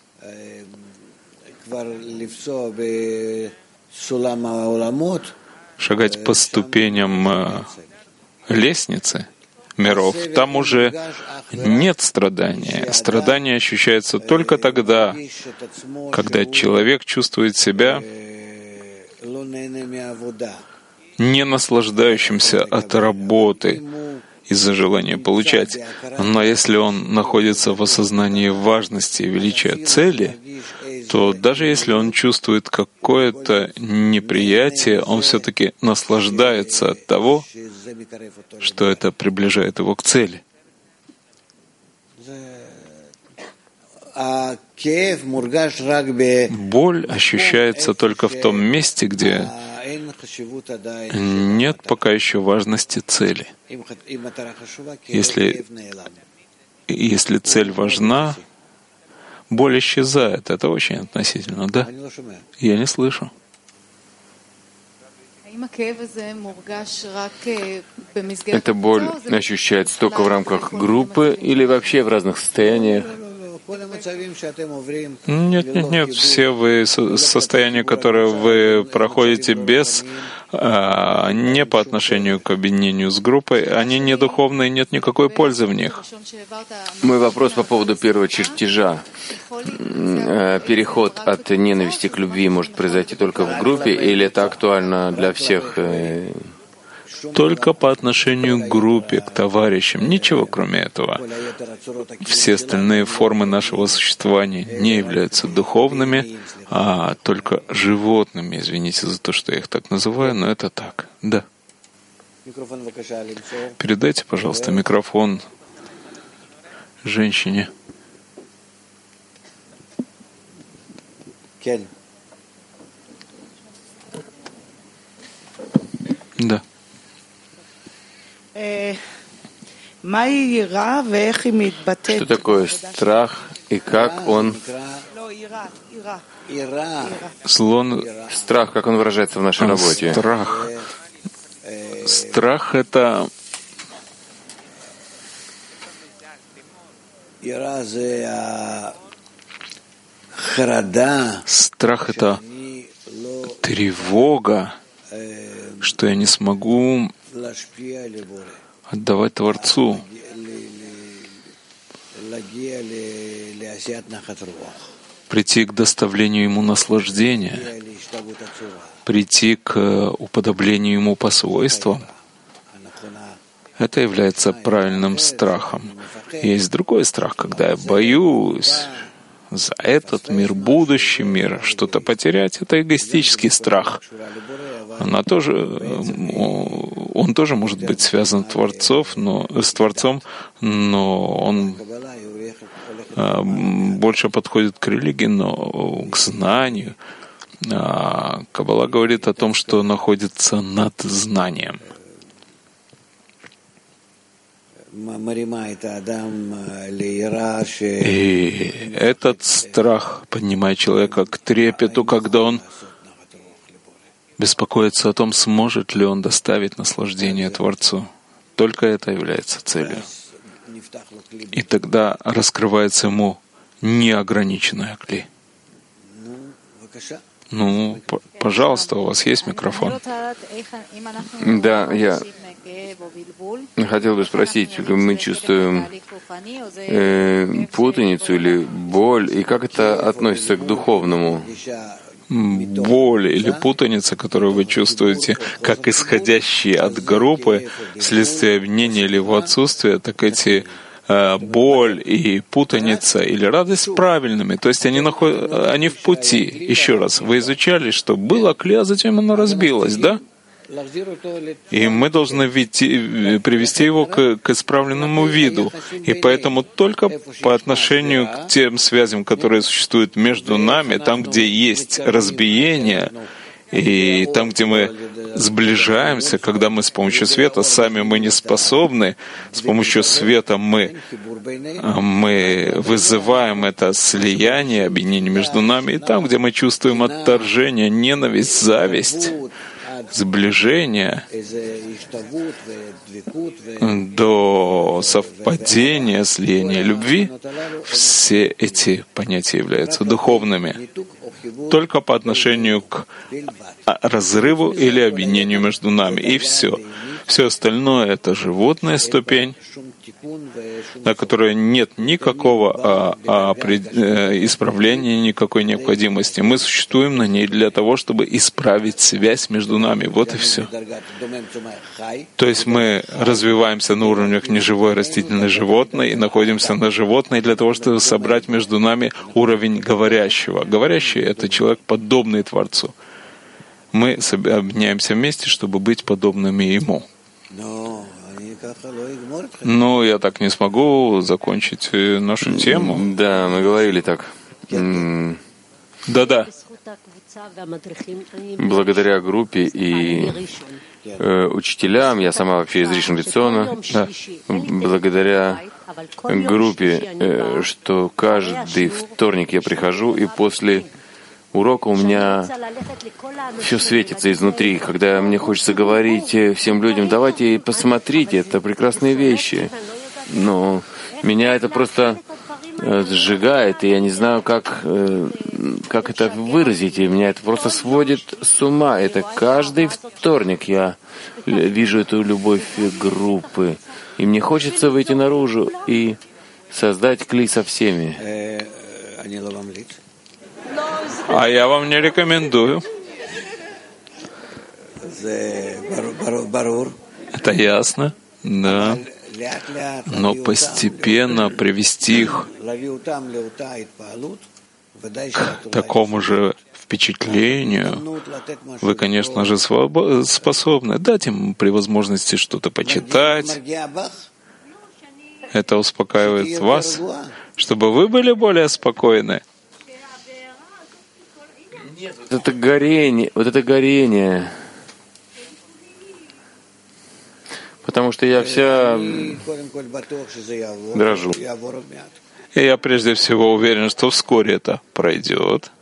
шагать по ступеням лестницы миров. Там уже нет страдания. Страдание ощущается только тогда, когда человек чувствует себя не наслаждающимся от работы из-за желания получать. Но если он находится в осознании важности и величия цели, то даже если он чувствует какое-то неприятие, он все-таки наслаждается от того, что это приближает его к цели. Боль ощущается только в том месте, где нет пока еще важности цели. Если цель важна, боль исчезает. Это очень относительно, да? Я не слышу. Эта боль ощущается только в рамках группы или вообще в разных состояниях? Нет. Все вы состояния, которые вы проходите не по отношению к объединению с группой, они не духовные, нет никакой пользы в них. Мой вопрос по поводу первого чертежа. Переход от ненависти к любви может произойти только в группе, или это актуально для всех? Только по отношению к группе, к товарищам, ничего кроме этого. Все остальные формы нашего существования не являются духовными, а только животными. Извините за то, что я их так называю, но это так. Да. Передайте, пожалуйста, микрофон женщине. Да. Что такое страх и как он... Страх, как он выражается в нашей работе? Страх — это... Страх — это тревога, что я не смогу отдавать Творцу, прийти к доставлению Ему наслаждения, прийти к уподоблению Ему по свойствам. Это является правильным страхом. Есть другой страх, когда я боюсь за этот мир, будущий мир, что-то потерять. Это эгоистический страх. Он тоже может быть связан с Творцом, но он больше подходит к религии, но к знанию. Каббала говорит о том, что находится над знанием. И этот страх поднимает человека к трепету, когда он беспокоится о том, сможет ли он доставить наслаждение Творцу. Только это является целью. И тогда раскрывается ему неограниченная кли. Пожалуйста, у вас есть микрофон. Да, я хотел бы спросить, мы чувствуем путаницу или боль, и как это относится к духовному? Боль или путаница, которую вы чувствуете, как исходящие от группы вследствие обвинения или его отсутствия, так эти боль и путаница или радость правильными. То есть они в пути. Еще раз, вы изучали, что было кли, а затем оно разбилось, да? И мы должны привести его к исправленному виду. И поэтому только по отношению к тем связям, которые существуют между нами, там, где есть разбиение, и там, где мы сближаемся, когда мы с помощью света, сами мы не способны, с помощью света мы вызываем это слияние, объединение между нами, и там, где мы чувствуем отторжение, ненависть, зависть, сближение до совпадения, слияния любви, все эти понятия являются духовными только по отношению к разрыву или объединению между нами. И все. Все остальное — это животная ступень, на которой нет никакого исправления, никакой необходимости. Мы существуем на ней для того, чтобы исправить связь между нами. Вот и все. То есть мы развиваемся на уровнях неживой, растительной, животной и находимся на животной для того, чтобы собрать между нами уровень говорящего. Говорящий — это человек, подобный Творцу. Мы объединяемся вместе, чтобы быть подобными Ему. Но я так не смогу закончить нашу тему. Да, мы говорили так. Да-да. Благодаря группе и учителям, я сама вообще из Ришон Лециона, да, благодаря группе, что каждый вторник я прихожу, и после урока у меня все светится изнутри, когда мне хочется говорить всем людям: давайте посмотрите, это прекрасные вещи. Но меня это просто сжигает, и я не знаю, как это выразить, и меня это просто сводит с ума. Это каждый вторник я вижу эту любовь группы, и мне хочется выйти наружу и создать кли со всеми. А я вам не рекомендую. Это ясно, да. Но постепенно привести их к такому же впечатлению вы, конечно же, способны дать им при возможности что-то почитать. Это успокаивает вас, чтобы вы были более спокойны. Нет, вот это горение. Потому что я вся дрожу. И я прежде всего уверен, что вскоре это пройдет.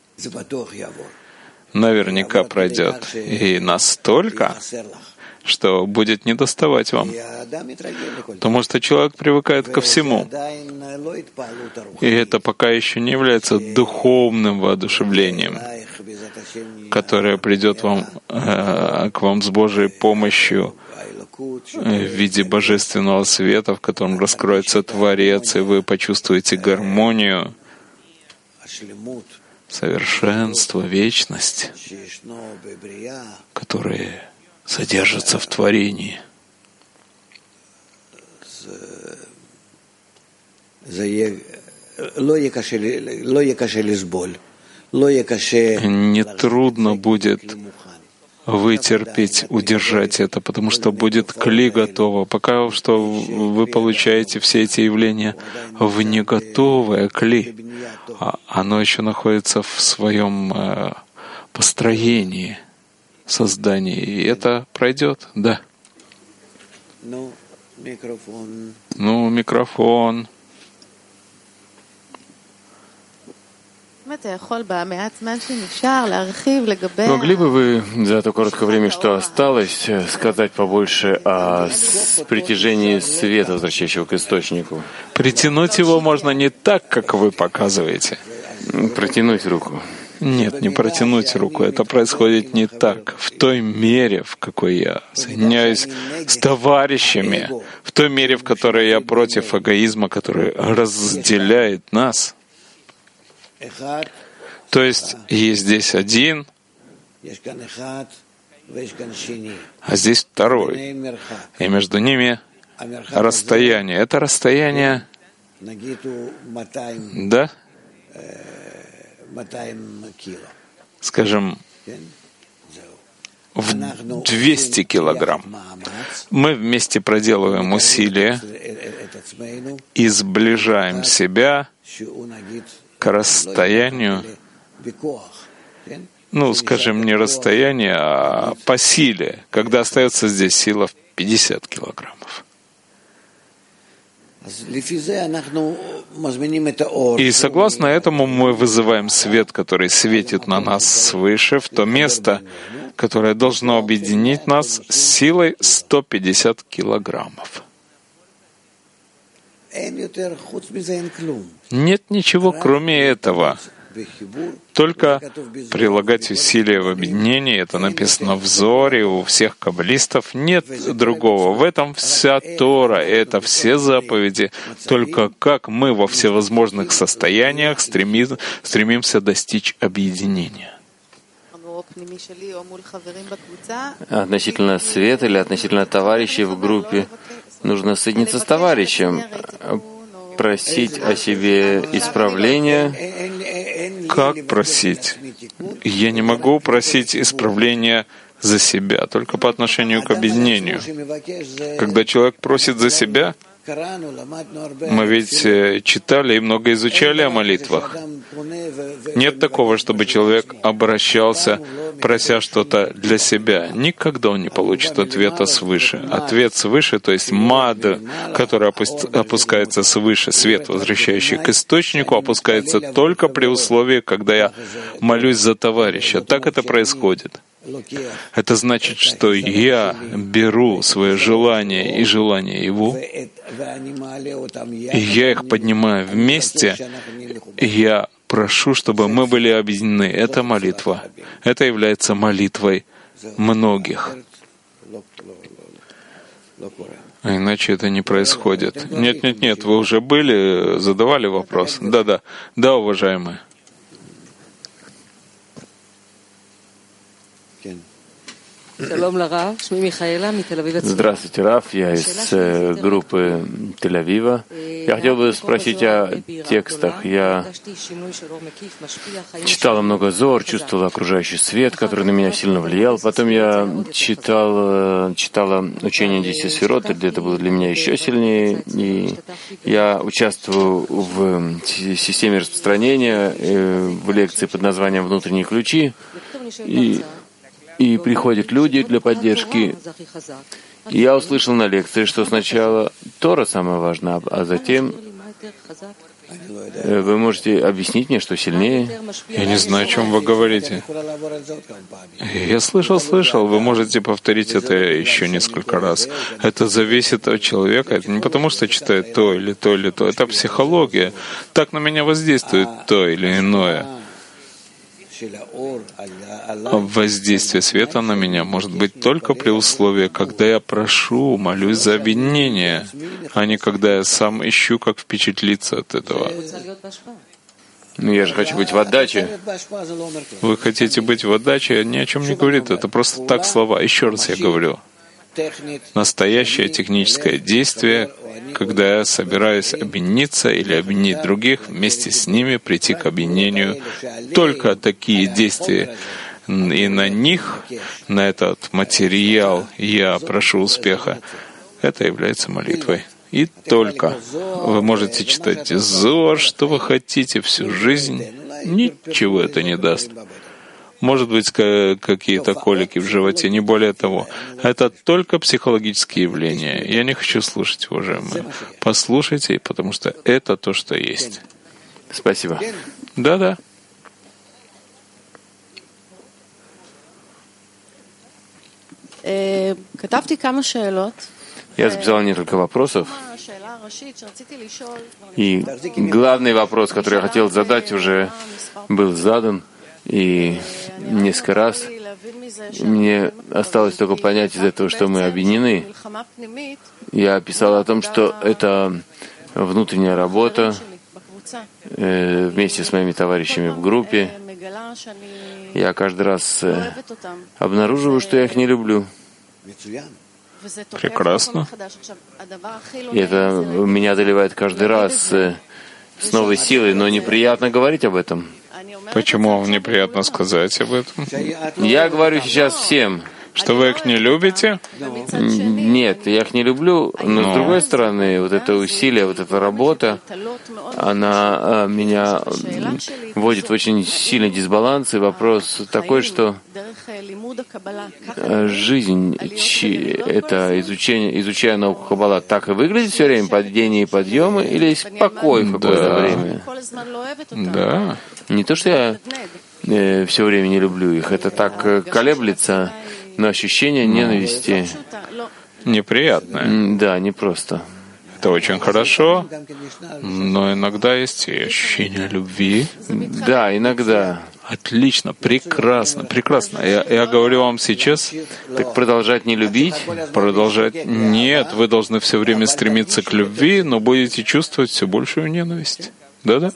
Наверняка пройдет. И настолько, что будет недоставать вам. Потому что человек привыкает ко всему. И это пока еще не является духовным воодушевлением, которое придет к вам с Божьей помощью в виде божественного света, в котором раскроется Творец, и вы почувствуете гармонию, совершенство, вечность, которые содержатся в творении. Нетрудно будет вытерпеть, удержать это, потому что будет кли готово. Пока что вы получаете все эти явления в неготовое кли. Оно еще находится в своем построении, создании. И это пройдет, да. Микрофон. Могли бы вы за то короткое время, что осталось, сказать побольше о притяжении света, возвращающего к источнику? Притянуть его можно не так, как вы показываете. Протянуть руку. Нет, не протянуть руку. Это происходит не так. В той мере, в какой я соединяюсь с товарищами, в той мере, в которой я против эгоизма, который разделяет нас. То есть здесь один, а здесь второй. И между ними расстояние. Это расстояние, да, скажем, в 200 килограмм. Мы вместе проделываем усилия и сближаем себя к расстоянию, скажем, не расстояние, а по силе, когда остается здесь сила в 50 килограммов. И согласно этому мы вызываем свет, который светит на нас свыше, в то место, которое должно объединить нас с силой 150 килограммов. Нет ничего, кроме этого. только прилагать усилия в объединении. Это написано в Зоре, у всех каббалистов. Нет другого. В этом вся Тора, это все заповеди. Только как мы во всевозможных состояниях стремимся достичь объединения. Относительно света или относительно товарищей в группе, нужно соединиться с товарищем, просить о себе исправления. Как просить? Я не могу просить исправления за себя, только по отношению к объединению. Когда человек просит за себя, мы ведь читали и много изучали о молитвах. Нет такого, чтобы человек обращался, прося что-то для себя. Никогда он не получит ответа свыше. Ответ свыше, то есть мад, который опускается свыше, свет, возвращающий к источнику, опускается только при условии, когда я молюсь за товарища. Так это происходит. Это значит, что я беру свое желание и желание его, и я их поднимаю вместе, и я прошу, чтобы мы были объединены. Это молитва. Это является молитвой многих. А иначе это не происходит. Нет, вы уже были, задавали вопрос? Да, уважаемые. Здравствуйте, Раф. Я из группы Тель-Авива. Я хотел бы спросить о текстах. Я читала много Зор, чувствовала окружающий свет, который на меня сильно влиял. Потом я читала учение 10 сферот, и это было для меня еще сильнее. И я участвую в системе распространения, в лекции под названием «Внутренние ключи». И приходят люди для поддержки. И я услышал на лекции, что сначала Тора самое важное, а затем вы можете объяснить мне, что сильнее? Я не знаю, о чем вы говорите. Я слышал. Вы можете повторить это еще несколько раз. Это зависит от человека. Это не потому, что читает то или то или то. Это психология. Так на меня воздействует то или иное. Воздействие света на меня может быть только при условии, когда я прошу, молюсь за объединение, а не когда я сам ищу, как впечатлиться от этого. Я же хочу быть в отдаче. Вы хотите быть в отдаче, ни о чем не говорит. Это просто так слова. Еще раз я говорю. Настоящее техническое действие, когда я собираюсь объединиться или объединить других, вместе с ними прийти к объединению. Только такие действия, и на них, на этот материал я прошу успеха, это является молитвой. И только вы можете читать Зор, что вы хотите всю жизнь, ничего это не даст. Может быть, какие-то колики в животе, не более того. Это только психологические явления. Я не хочу слушать, уважаемые. Послушайте, потому что это то, что есть. Спасибо. Да. Я записал несколько вопросов. И главный вопрос, который я хотел задать, уже был задан. И несколько раз мне осталось только понять из этого, что мы объединены. Я писал о том, что это внутренняя работа вместе с моими товарищами в группе. Я каждый раз обнаруживаю, что я их не люблю. Прекрасно. И это меня одолевает каждый раз с новой силой, но неприятно говорить об этом. Почему вам неприятно сказать об этом? Я говорю сейчас всем. Что вы их не любите? Нет, я их не люблю, но с другой стороны, вот это усилие, вот эта работа, она меня вводит в очень сильный дисбаланс, и вопрос такой, что жизнь, это изучая науку Каббала, так и выглядит все время, падение и подъемы, или есть покой в какое-то время? Да. Не то, что я все время не люблю их, это так колеблется, но ощущение ненависти неприятное. Да, непросто. Это очень хорошо, но иногда есть и ощущение любви. Да, иногда. Отлично, прекрасно, прекрасно. Я говорю вам сейчас. Так продолжать не любить? Продолжать? Нет, вы должны все время стремиться к любви, но будете чувствовать все большую ненависть. Да-да.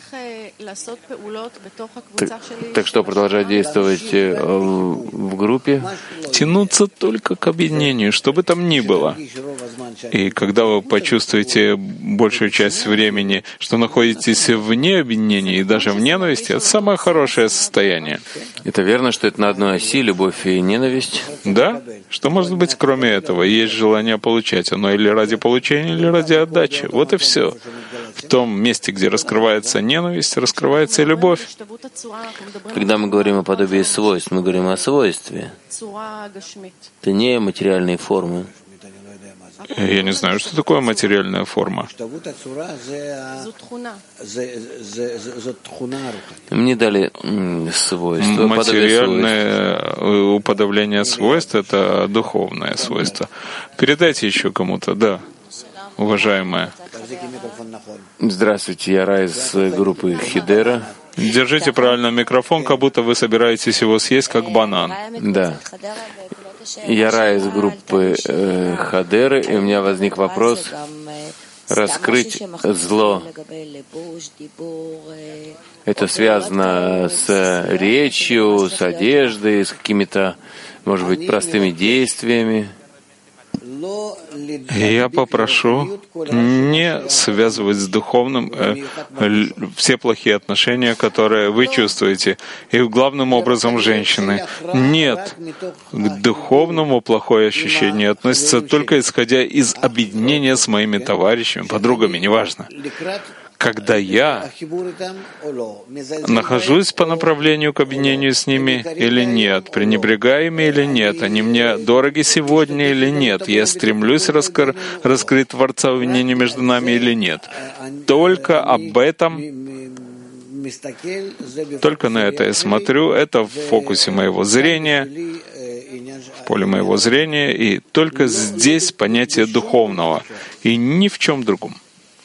Так что, продолжать действовать в группе? Тянуться только к объединению, что бы там ни было. И когда вы почувствуете большую часть времени, что находитесь вне объединения и даже в ненависти, это самое хорошее состояние. Это верно, что это на одной оси, любовь и ненависть? Да? Что может быть кроме этого? Есть желание получать. Оно или ради получения, или ради отдачи. Вот и все. В том месте, где раскрывается ненависть, раскрывается и любовь. Когда мы говорим о подобии свойств, мы говорим о свойстве. Это не материальные формы. Я не знаю, что такое материальная форма. Мне дали свойства. Материальное уподобление свойств — это духовное свойство. Передайте еще кому-то, да, уважаемая. Здравствуйте, я Рай из группы Хедера. Держите правильно микрофон, как будто вы собираетесь его съесть, как банан. Да. Я Рай из группы Хадеры, и у меня возник вопрос раскрыть зло. Это связано с речью, с одеждой, с какими-то, может быть, простыми действиями. Я попрошу не связывать с духовным все плохие отношения, которые вы чувствуете, и главным образом женщины. Нет, к духовному плохое ощущение относится только исходя из объединения с моими товарищами, подругами, неважно. Когда я нахожусь по направлению к объединению с ними или нет, пренебрегаю ими или нет, они мне дороги сегодня или нет, я стремлюсь раскрыть Творца объединения между нами или нет. Только об этом, только на это я смотрю, это в фокусе моего зрения, в поле моего зрения, и только здесь понятие духовного, и ни в чем другом.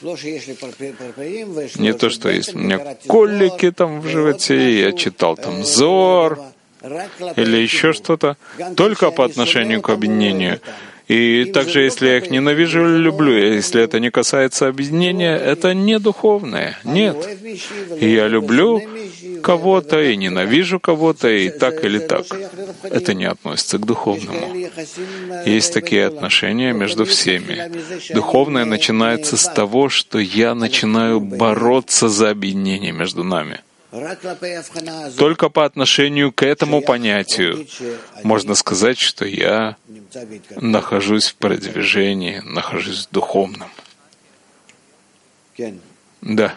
Не то, что есть у меня колики там в животе, я читал там Зор или еще что-то, только по отношению к объединению. И также, если я их ненавижу или люблю, если это не касается объединения, это не духовное. Нет. И я люблю кого-то и ненавижу кого-то, и так или так. Это не относится к духовному. Есть такие отношения между всеми. Духовное начинается с того, что я начинаю бороться за объединение между нами. Только по отношению к этому понятию можно сказать, что я нахожусь в продвижении, нахожусь в духовном. Да.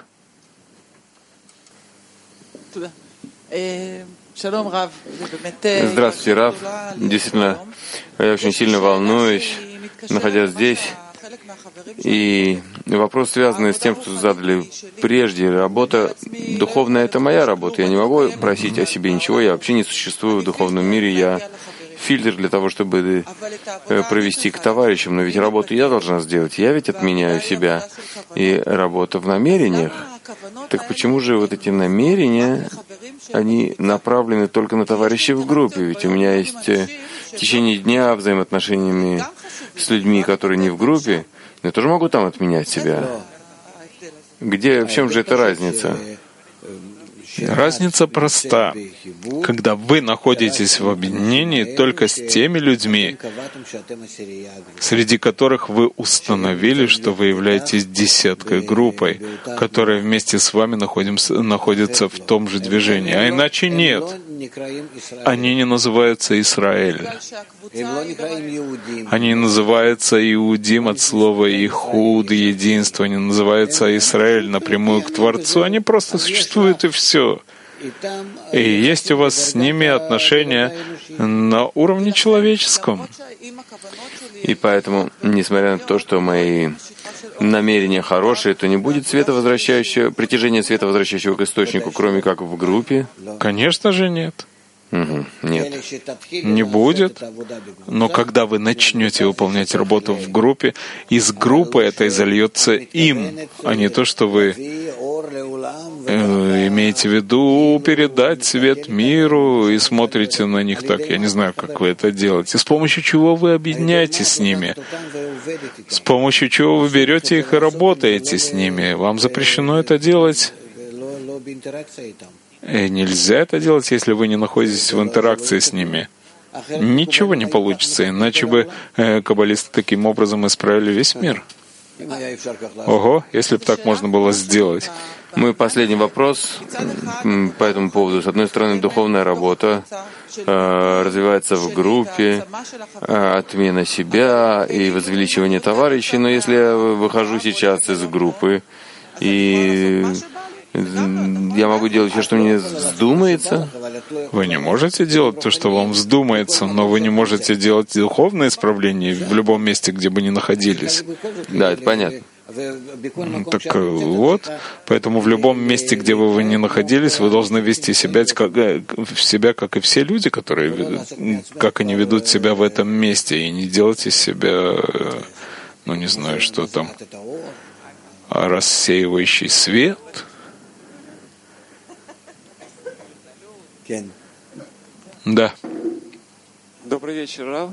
Здравствуйте, Рав. Действительно, я очень сильно волнуюсь, находясь здесь. И вопрос, связанный с тем, что задали прежде. Работа духовная — это моя работа. Я не могу просить о себе ничего. Я вообще не существую в духовном мире. Я фильтр для того, чтобы провести к товарищам. Но ведь работу я должна сделать. Я ведь отменяю себя. И работа в намерениях. Так почему же вот эти намерения, они направлены только на товарищей в группе? Ведь у меня есть в течение дня взаимоотношениями с людьми, которые не в группе, но я тоже могу там отменять себя. В чем же эта разница? Разница проста. Когда вы находитесь в объединении только с теми людьми, среди которых вы установили, что вы являетесь десяткой, группой, которая вместе с вами находится в том же движении. А иначе нет. Они не называются Израиль. Они называются Иудим от слова Ихуд, единство. Они называются Израиль напрямую к Творцу. Они просто существуют, и все. И есть у вас с ними отношения на уровне человеческом. И поэтому, несмотря на то, что мои намерения хорошие, то не будет притяжения света, возвращающего к источнику, кроме как в группе? Конечно же нет. Нет. Не будет. Но когда вы начнете выполнять работу в группе, из группы это изольется им, а не то, что вы имеете в виду передать свет миру и смотрите на них так. Я не знаю, как вы это делаете. С помощью чего вы объединяетесь с ними? С помощью чего вы берете их и работаете с ними? Вам запрещено это делать? Нельзя это делать, если вы не находитесь в интеракции с ними. Ничего не получится, иначе бы каббалисты таким образом исправили весь мир. Ого, если бы так можно было сделать. Мой последний вопрос по этому поводу. С одной стороны, духовная работа развивается в группе, отмена себя и возвеличивание товарищей. Но если я выхожу сейчас из группы, и я могу делать все, что мне вздумается. Вы не можете делать то, что вам вздумается, но вы не можете делать духовное исправление в любом месте, где бы ни находились. Да, это понятно. Так вот, поэтому в любом месте, где бы вы ни находились, вы должны вести себя, как и все люди, которые, как они ведут себя в этом месте, и не делать из себя, ну не знаю, что там, рассеивающий свет. Да. Добрый вечер, Рав.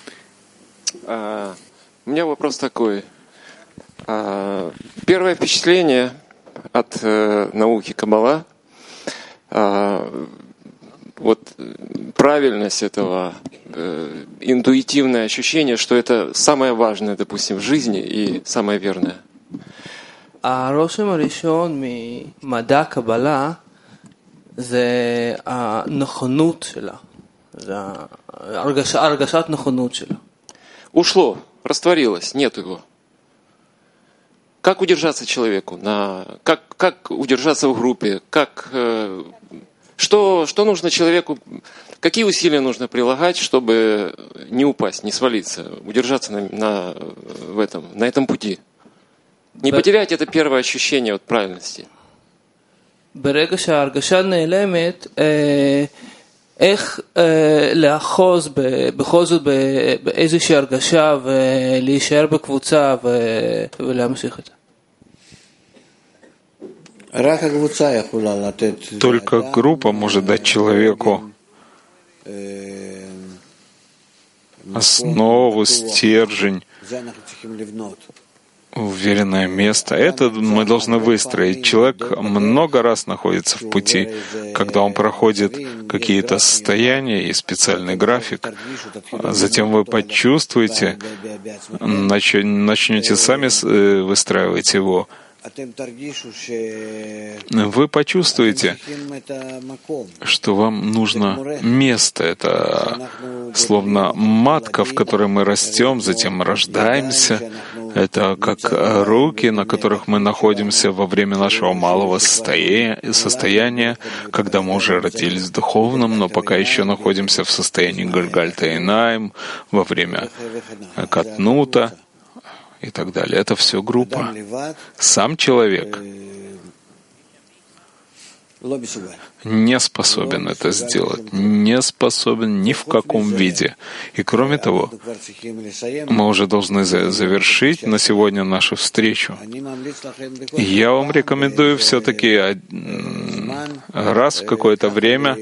У меня вопрос такой. Первое впечатление от науки Каббала, вот правильность этого, интуитивное ощущение, что это самое важное, допустим, в жизни и самое верное. הרושם הראשון ממדע קבלה זה הנכונות שלה, זה הרגשת נכונות שלה. Ушло, растворилось, нет его. Как удержаться человеку? Как удержаться в группе? Что нужно человеку? Какие усилия нужно прилагать, чтобы не упасть, не свалиться, удержаться на этом пути? Не потерять это первое ощущение от правильности. ברגע שההרגשה נעלמת, איך לאחוז בכל זאת באיזושהי הרגשה ולהישאר בקבוצה ולהמשיך את זה. Только группа может дать человеку основу, стержень, уверенное место. Это мы должны выстроить. Человек много раз находится в пути, когда он проходит какие-то состояния и специальный график. Затем вы почувствуете, начнете сами выстраивать его. Вы почувствуете, что вам нужно место. Это словно матка, в которой мы растем, затем рождаемся. Это как руки, на которых мы находимся во время нашего малого состояния, когда мы уже родились в духовном, но пока еще находимся в состоянии Гальгальта и Найм, во время Катнута и так далее. Это все группа. Сам человек не способен это сделать, не способен ни в каком виде. И кроме того, мы уже должны завершить на сегодня нашу встречу. Я вам рекомендую все-таки раз в какое-то время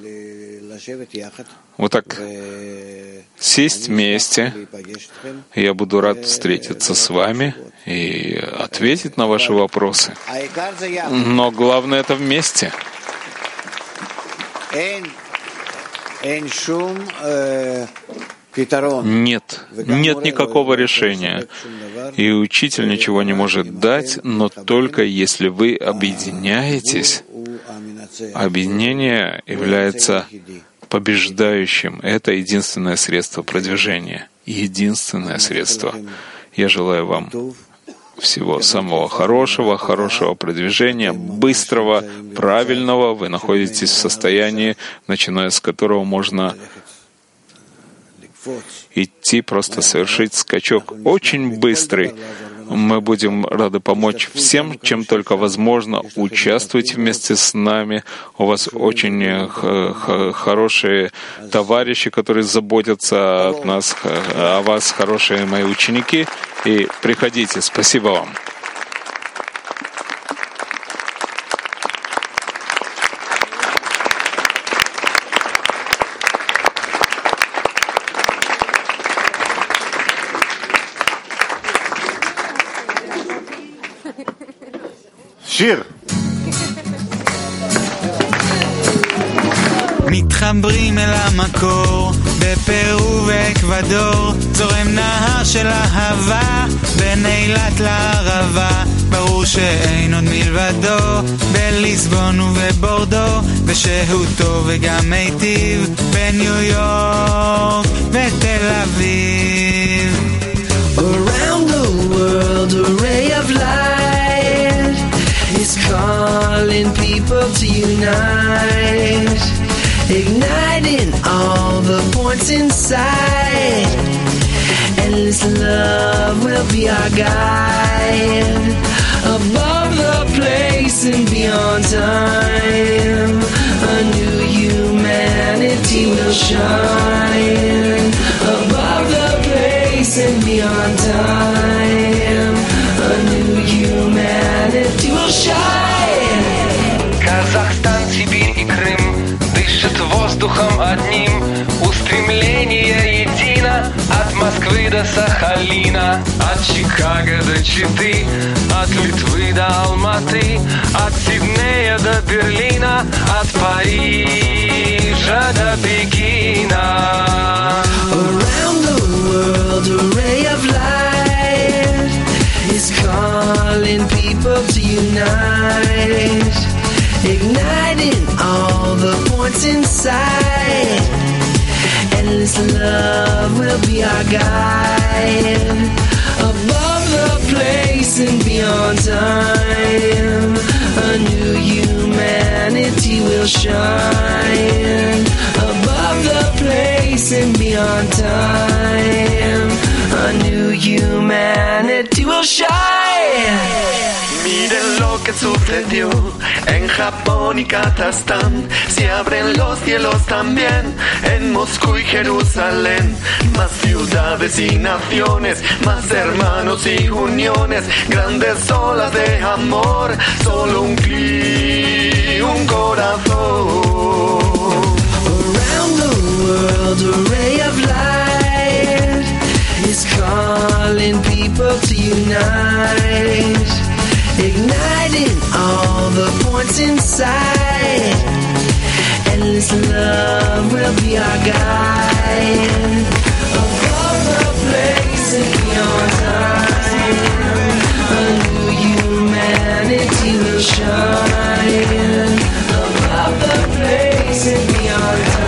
вот так сесть вместе. Я буду рад встретиться с вами и ответить на ваши вопросы. Но главное — это вместе. Нет никакого решения. И учитель ничего не может дать, но только если вы объединяетесь. Объединение является побеждающим. Это единственное средство продвижения. Единственное средство. Я желаю вам всего самого хорошего продвижения, быстрого, правильного. Вы находитесь в состоянии, начиная с которого можно идти, просто совершить скачок очень быстрый. Мы будем рады помочь всем, чем только возможно. Участвуйте вместе с нами. У вас очень хорошие товарищи, которые заботятся от нас, о вас, хорошие мои ученики. И приходите. Спасибо вам. שיר. מתחברים אל המקור, בפרו ואקוודור, זורם נהר של אהבה, בין אילת לערבה, ברור שאין עוד מלבדו, בליסבון ובבורדו, ושהותו וגם מיטיב, בניו יורק ותל אביב. Around the world, a ray of light is calling people to unite, igniting all the points inside. Endless love will be our guide, above the place and beyond time. A new humanity will shine, above the place and beyond time. A new humanity will shine. Казахстан, Сибирь и Крым дышат воздухом одним. Устремление едино от Москвы до Сахалина, от Чикаго до Читы, от Литвы до Алматы, от Сиднея до Берлина, от Парижа до Пекина. Around the world, a ray of light is calling people to unite, igniting all the points inside. Endless love will be our guide, above the place and beyond time. A new humanity will shine, above the place and beyond time. A new humanity will shine. Miren lo que sucedió en Japón y Kazajstán. Se abren los cielos también en Moscú y Jerusalén. Más ciudades y naciones, más hermanos y uniones, grandes olas de amor, solo un clic, un corazón. Around the world, a ray of light is calling people to unite, igniting all the points inside. Endless love will be our guide, above the place and beyond time. A new humanity will shine, above the place and beyond time.